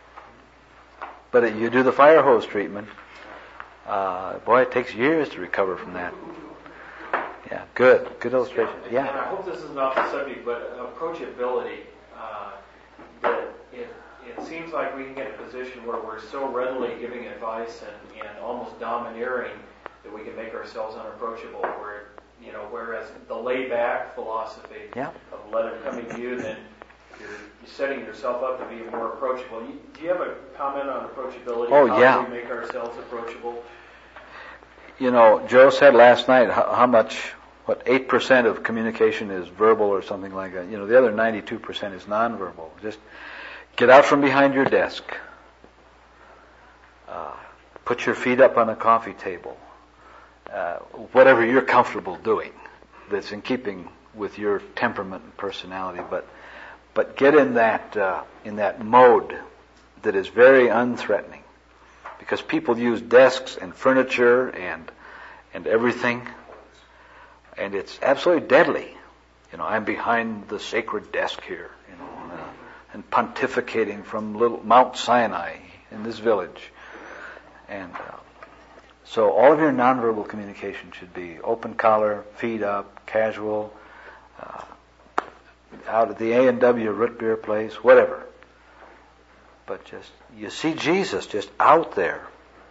But if you do the fire hose treatment, uh, boy, it takes years to recover from that. Yeah, good. Good illustration. Yeah. And I hope this isn't off the subject, but approachability. Uh, that it, it seems like we can get in a position where we're so readily giving advice and, and almost domineering that we can make ourselves unapproachable. Where, you know, whereas the laid-back philosophy yeah. of let it come to you, then you're, you're setting yourself up to be more approachable. You, do you have a comment on approachability? Oh, how yeah. do we make ourselves approachable? You know, Joe said last night how, how much, what, eight percent of communication is verbal or something like that. You know, the other ninety-two percent is nonverbal. Just get out from behind your desk. Uh, put your feet up on a coffee table. Uh, whatever you're comfortable doing that's in keeping with your temperament and personality. But but get in that uh, in that mode that is very unthreatening. Because people use desks and furniture and and everything, and it's absolutely deadly. You know, I'm behind the sacred desk here, you know, uh, and pontificating from little Mount Sinai in this village. And uh, so all of your nonverbal communication should be open collar, feet up, casual, uh, out at the A and W root beer place, whatever. But just, you see Jesus just out there,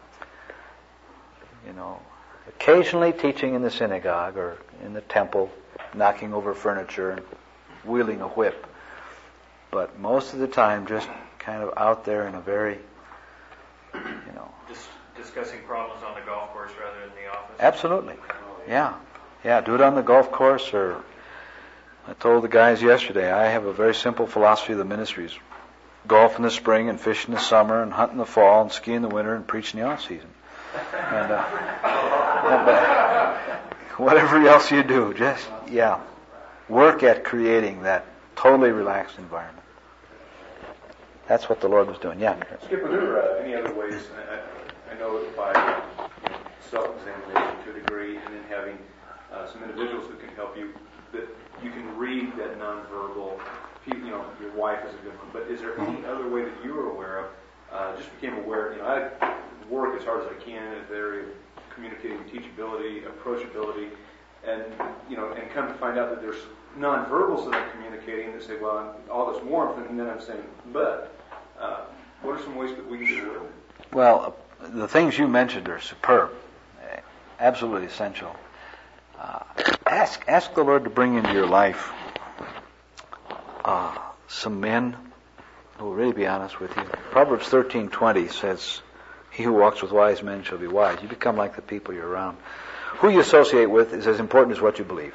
you know, occasionally teaching in the synagogue or in the temple, knocking over furniture and wielding a whip. But most of the time just kind of out there in a very, you know. Just discussing problems on the golf course rather than the office? Absolutely. Yeah. Yeah, do it on the golf course, or I told the guys yesterday, I have a very simple philosophy of the ministries. Golf in the spring and fish in the summer and hunt in the fall and ski in the winter and preach in the off season. And, uh, and uh, whatever else you do, just, yeah, work at creating that totally relaxed environment. That's what the Lord was doing. Yeah. Skip, are there uh, any other ways? I, I know by you know, self-examination to a degree, and then having uh, some individuals who can help you, that you can read that nonverbal. You know, your wife is a good one, but is there any other way that you were aware of? Uh, just became aware. You know, I work as hard as I can in the area of communicating, teachability, approachability, and you know, and come to find out that there's nonverbals that I'm communicating that say, well, all this warmth, and then I'm saying, but uh, what are some ways that we can do it? Well, uh, the things you mentioned are superb, absolutely essential. Uh, ask ask the Lord to bring into your life uh, some men who will really be honest with you. Proverbs thirteen twenty says, "He who walks with wise men shall be wise." You become like the people you're around. Who you associate with is as important as what you believe.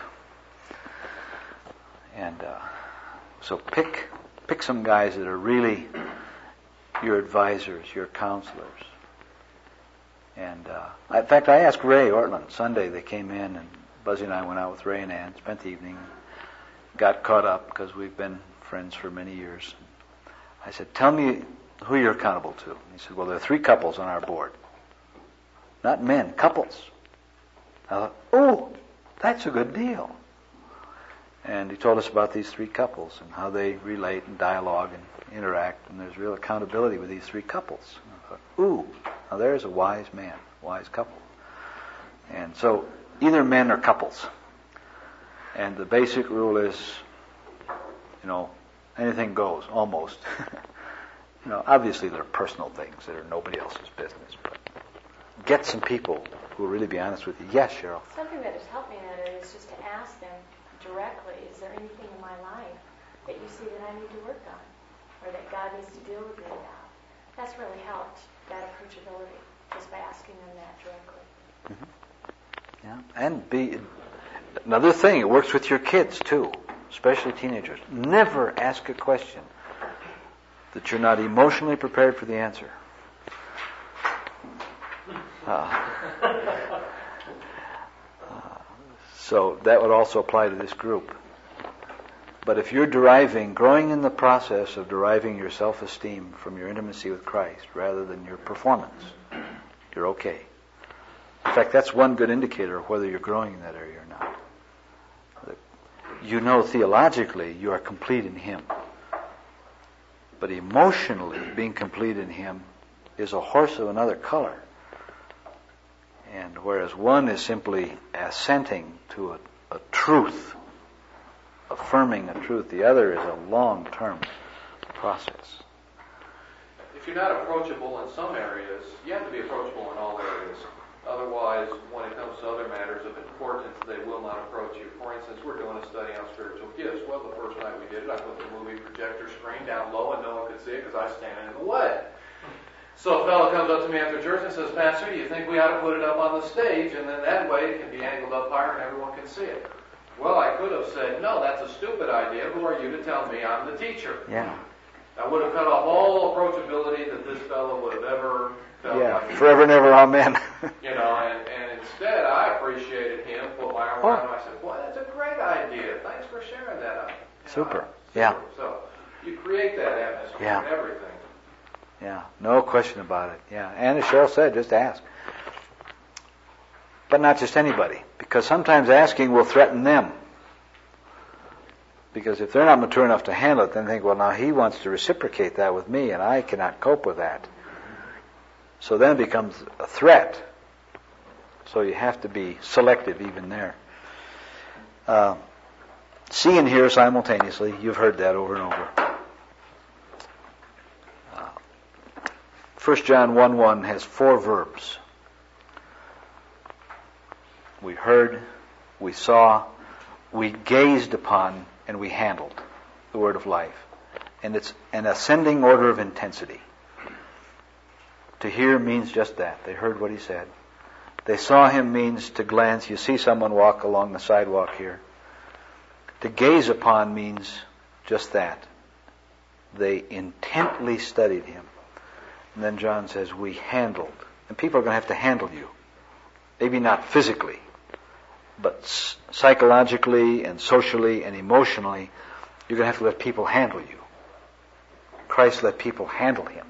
And uh, so pick pick some guys that are really your advisors, your counselors. And uh, in fact, I asked Ray Ortland Sunday. They came in, and Buzzy and I went out with Ray and Ann, spent the evening, got caught up because we've been friends for many years. I said, "Tell me who you're accountable to." And he said, "Well, there are three couples on our board. Not men, couples." I thought, "Oh, that's a good deal." And he told us about these three couples and how they relate and dialogue and interact, and there's real accountability with these three couples. And I thought, ooh, now there's a wise man, wise couple. And so either men or couples. And the basic rule is, you know, anything goes, almost. You know, obviously there are personal things that are nobody else's business, but get some people who will really be honest with you. Yes, Cheryl? Something that has helped me in that area is just to ask them directly, is there anything in my life that you see that I need to work on, or that God needs to deal with me about? That's really helped, that approachability, just by asking them that directly. Mm-hmm. Yeah, and be another thing. It works with your kids too, especially teenagers. Never ask a question that you're not emotionally prepared for the answer. Uh, So that would also apply to this group. But if you're deriving, growing in the process of deriving your self-esteem from your intimacy with Christ rather than your performance, you're okay. In fact, that's one good indicator of whether you're growing in that area or not. You know theologically you are complete in Him. But emotionally, being complete in Him is a horse of another color. And whereas one is simply assenting to a, a truth, affirming a truth, the other is a long-term process. If you're not approachable in some areas, you have to be approachable in all areas. Otherwise, when it comes to other matters of importance, they will not approach you. For instance, we're doing a study on spiritual gifts. Well, the first night we did it, I put the movie projector screen down low and no one could see it because I was standing in the way. So a fellow comes up to me after church and says, "Pastor, do you think we ought to put it up on the stage, and then that way it can be angled up higher and everyone can see it?" Well, I could have said, "No, that's a stupid idea. Who are you to tell me I'm the teacher?" Yeah. I would have cut off all approachability that this fellow would have ever felt Yeah, like. forever and ever, amen. You know, and, and instead I appreciated him, put my arm around him, I said, "Boy, that's a great idea. Thanks for sharing that." You Super. know, Yeah. super. So you create that atmosphere Yeah. and everything. Yeah, no question about it. Yeah, and as Cheryl said, just ask. But not just anybody, because sometimes asking will threaten them. Because if they're not mature enough to handle it, then they think, well, now he wants to reciprocate that with me, and I cannot cope with that. So then it becomes a threat. So you have to be selective even there. Uh, see and hear simultaneously. You've heard that over and over. First John one one has four verbs. We heard, we saw, we gazed upon, and we handled the word of life. And it's an ascending order of intensity. To hear means just that. They heard what he said. They saw him means to glance. You see someone walk along the sidewalk here. To gaze upon means just that. They intently studied him. And then John says, we handled. And people are going to have to handle you. Maybe not physically, but psychologically and socially and emotionally, you're going to have to let people handle you. Christ let people handle him.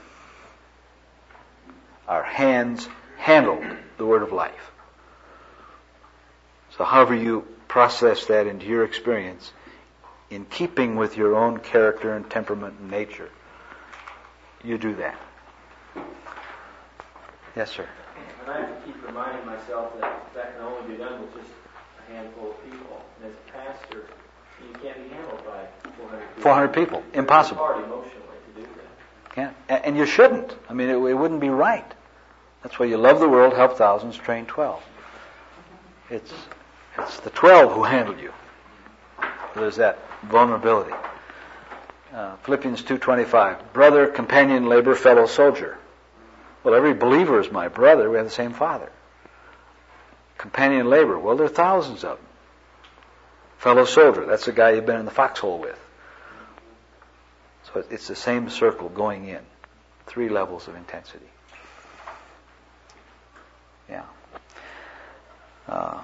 Our hands handled the word of life. So however you process that into your experience in keeping with your own character and temperament and nature, you do that. Yes, sir. And I have to keep reminding myself that that can only be done with just a handful of people. And as a pastor, you can't be handled by four hundred people. four hundred people. Impossible. It's hard emotionally to do that. Can't. And you shouldn't. I mean, it, it wouldn't be right. That's why you love the world, help thousands, train twelve. It's it's the twelve who handle you. There's that vulnerability. Uh, Philippians two twenty-five. Brother, companion, labor, fellow soldier. Well, every believer is my brother. We have the same Father. Companion labor. Well, there are thousands of them. Fellow soldier. That's the guy you've been in the foxhole with. So it's the same circle going in. Three levels of intensity. Yeah. Uh,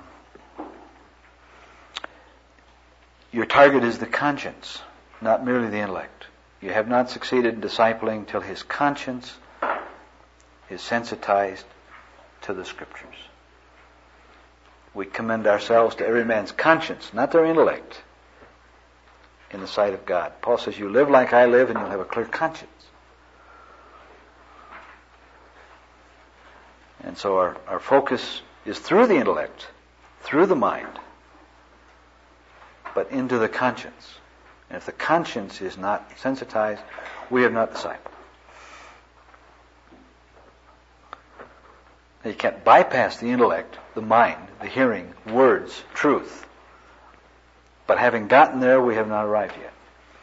your target is the conscience, not merely the intellect. You have not succeeded in discipling till his conscience is sensitized to the Scriptures. We commend ourselves to every man's conscience, not their intellect, in the sight of God. Paul says, you live like I live and you'll have a clear conscience. And so our, our focus is through the intellect, through the mind, but into the conscience. And if the conscience is not sensitized, we have not discipled. Now, you can't bypass the intellect, the mind, the hearing, words, truth. But having gotten there, we have not arrived yet.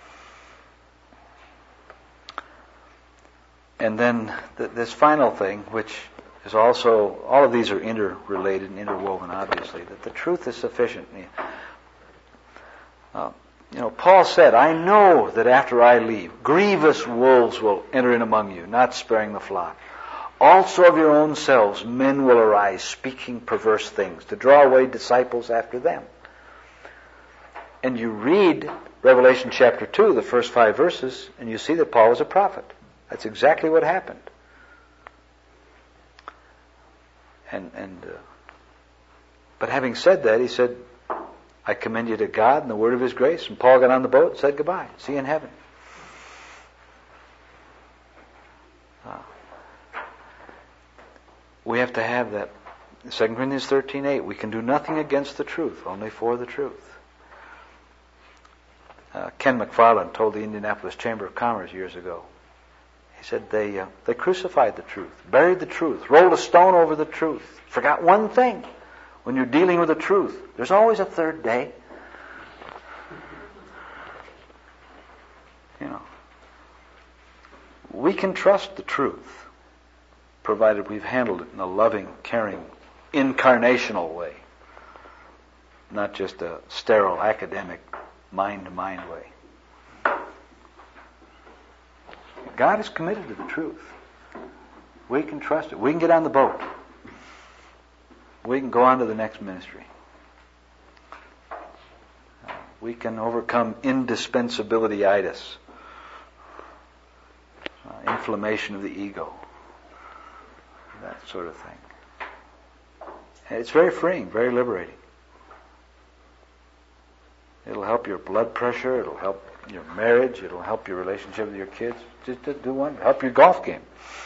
And then th- this final thing, which is also, all of these are interrelated and interwoven, obviously, that the truth is sufficient. Uh, you know, Paul said, I know that after I leave, grievous wolves will enter in among you, not sparing the flock. Also of your own selves, men will arise, speaking perverse things, to draw away disciples after them. And you read Revelation chapter two, the first five verses, and you see that Paul was a prophet. That's exactly what happened. And, and uh, but having said that, he said, I commend you to God and the word of his grace. And Paul got on the boat and said goodbye. See you in heaven. Uh, we have to have that. Second Corinthians thirteen eight, we can do nothing against the truth, only for the truth. Uh, Ken McFarland told the Indianapolis Chamber of Commerce years ago. He said they uh, they crucified the truth, buried the truth, rolled a stone over the truth, forgot one thing. When you're dealing with the truth, there's always a third day. You know, we can trust the truth, provided we've handled it in a loving, caring, incarnational way, not just a sterile, academic, mind-to-mind way. God is committed to the truth. We can trust it. We can get on the boat. We can go on to the next ministry. Uh, we can overcome indispensability-itis, uh, inflammation of the ego, that sort of thing. And it's very freeing, very liberating. It'll help your blood pressure. It'll help your marriage. It'll help your relationship with your kids. Just to do one. Help your golf game.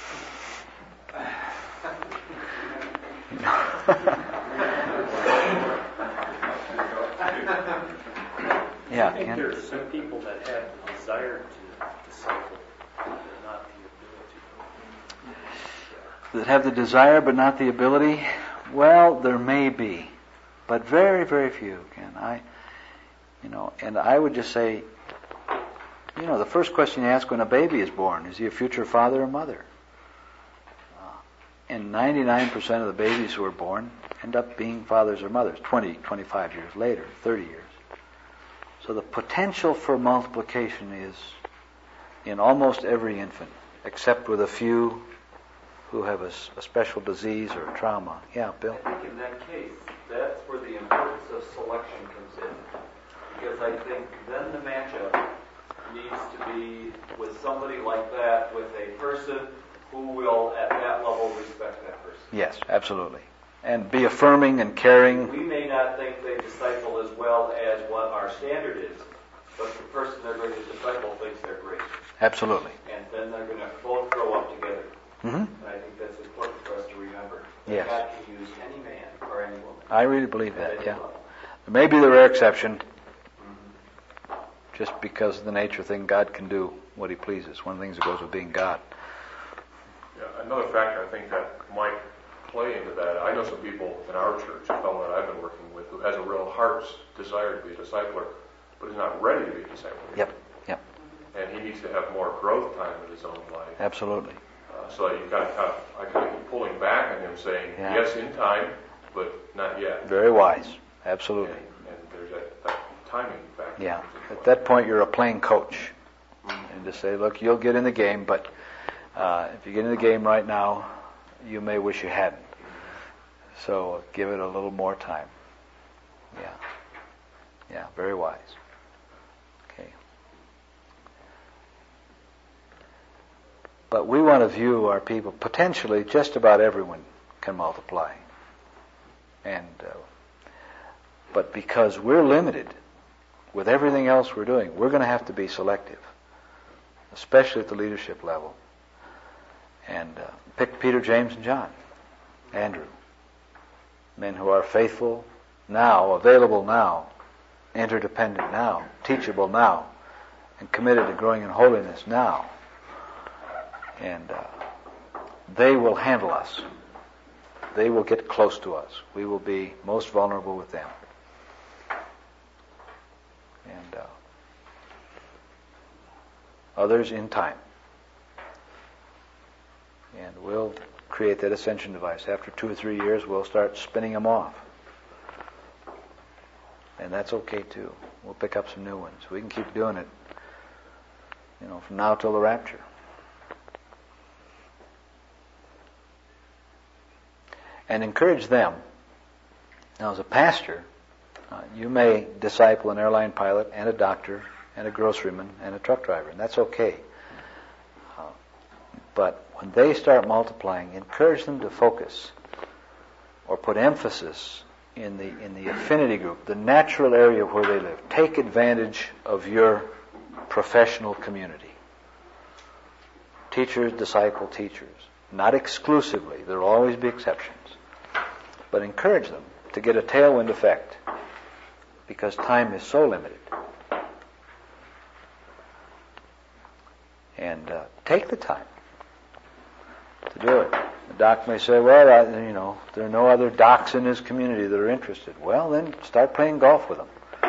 Yeah, I think Ken? there are some people that have the desire to disciple, but not the ability. That have the desire but not the ability? Well, there may be, but very, very few, Ken. I, you know, and I would just say, you know, the first question you ask when a baby is born, is he a future father or mother? Uh, and ninety-nine percent of the babies who are born end up being fathers or mothers, twenty, twenty-five years later, thirty years. So the potential for multiplication is in almost every infant, except with a few who have a, a special disease or a trauma. Yeah, Bill? I think in that case, that's where the importance of selection comes in. Because I think then the matchup needs to be with somebody like that, with a person who will, at that level, respect that person. Yes, absolutely. and be affirming and caring. We may not think they disciple as well as what our standard is, but the person they're going to disciple thinks they're great. Absolutely. And then they're going to both grow up together. Mm-hmm. And I think that's important for us to remember. That Yes. God can use any man or any woman. I really believe at that, any yeah. level. There may be the rare exception, just because of the nature of the thing, God can do what He pleases. One of the things that goes with being God. Yeah, another factor I think that might play into that, I know some people in our church, a fellow that I've been working with, who has a real heart's desire to be a discipler, but is not ready to be a discipler. Yep, yep. And he needs to have more growth time in his own life. Absolutely. Uh, so you kind of, kind of, I kind of keep pulling back on him, saying, Yeah. yes, in time, but not yet. Very wise. Absolutely. And, and there's that, that timing factor. Yeah. At that point, you're a playing coach. And to say, look, you'll get in the game, but uh, if you get in the game right now, you may wish you hadn't. So give it a little more time. Yeah. Yeah, very wise. Okay. But we want to view our people, potentially just about everyone can multiply. And uh, but because we're limited with everything else we're doing, we're going to have to be selective, especially at the leadership level. And uh, pick Peter, James, and John, Andrew. Men who are faithful now, available now, interdependent now, teachable now, and committed to growing in holiness now. And uh, they will handle us. They will get close to us. We will be most vulnerable with them. And uh, others in time. And we'll create that ascension device. After two or three years, we'll start spinning them off. And that's okay too. We'll pick up some new ones. We can keep doing it, you know, from now till the rapture. And encourage them. Now, as a pastor, uh, you may disciple an airline pilot and a doctor and a groceryman and a truck driver, and that's okay. Uh, but when they start multiplying, encourage them to focus or put emphasis in the in the affinity group, the natural area where they live. Take advantage of your professional community. Teachers disciple teachers. Not exclusively. There will always be exceptions. But encourage them to get a tailwind effect because time is so limited. And uh, take the time to do it. The doc may say, well, I, you know, there are no other docs in his community that are interested. Well, then start playing golf with them.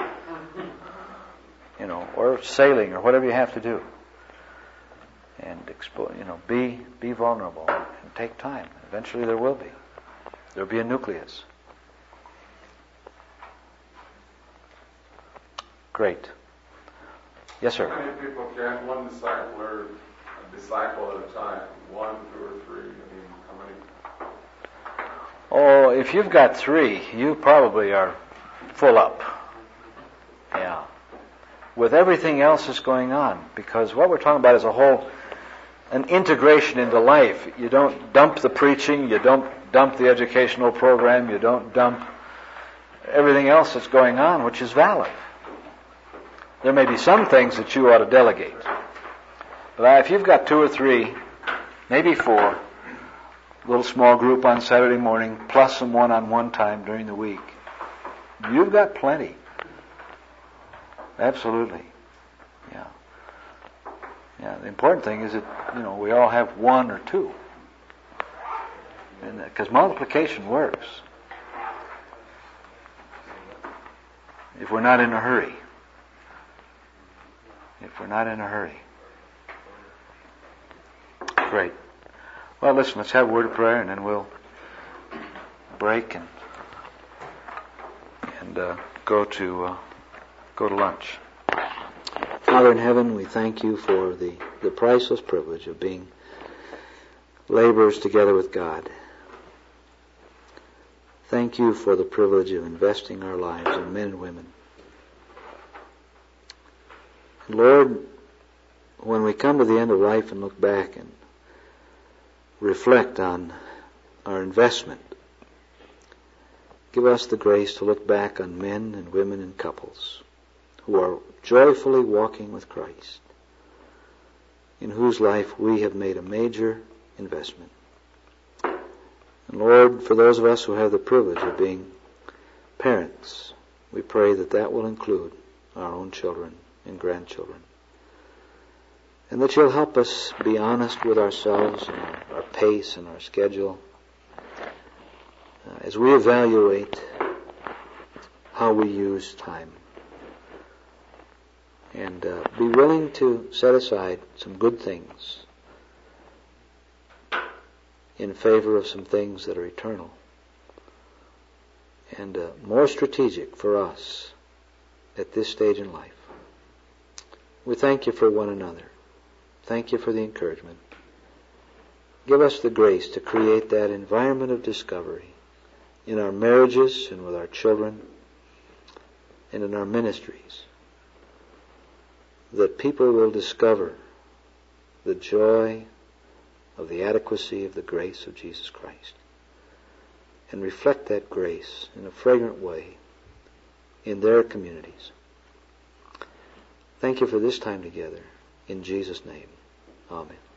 You know, or sailing or whatever you have to do. And expo- you know, be be vulnerable and take time. Eventually there will be. There'll be a nucleus. Great. Yes, sir. How many people can one discipler, a disciple at a time? One, two, or three? I mean, how many? Oh, if you've got three, you probably are full up. Yeah. With everything else that's going on, because what we're talking about is a whole, an integration into life. You don't dump the preaching, you don't dump the educational program, you don't dump everything else that's going on, which is valid. There may be some things that you ought to delegate. But if you've got two or three, maybe four, a little small group on Saturday morning, plus some one-on-one time during the week, you've got plenty. Absolutely. Yeah. Yeah, the important thing is that, you know, we all have one or two. And because multiplication works. If we're not in a hurry. If we're not in a hurry. Great. Well, listen, let's have a word of prayer and then we'll break and and uh, go to uh, go to lunch. Father in heaven, we thank you for the, the priceless privilege of being laborers together with God. Thank you for the privilege of investing our lives in men and women. Lord, when we come to the end of life and look back and reflect on our investment, give us the grace to look back on men and women and couples who are joyfully walking with Christ, in whose life we have made a major investment. And Lord, for those of us who have the privilege of being parents, we pray that that will include our own children and grandchildren. And that you'll help us be honest with ourselves and our, our pace and our schedule uh, as we evaluate how we use time. And uh, be willing to set aside some good things in favor of some things that are eternal and uh, more strategic for us at this stage in life. We thank you for one another. Thank you for the encouragement. Give us the grace to create that environment of discovery in our marriages and with our children and in our ministries, that people will discover the joy of the adequacy of the grace of Jesus Christ and reflect that grace in a fragrant way in their communities. Thank you for this time together. In Jesus' name, amen.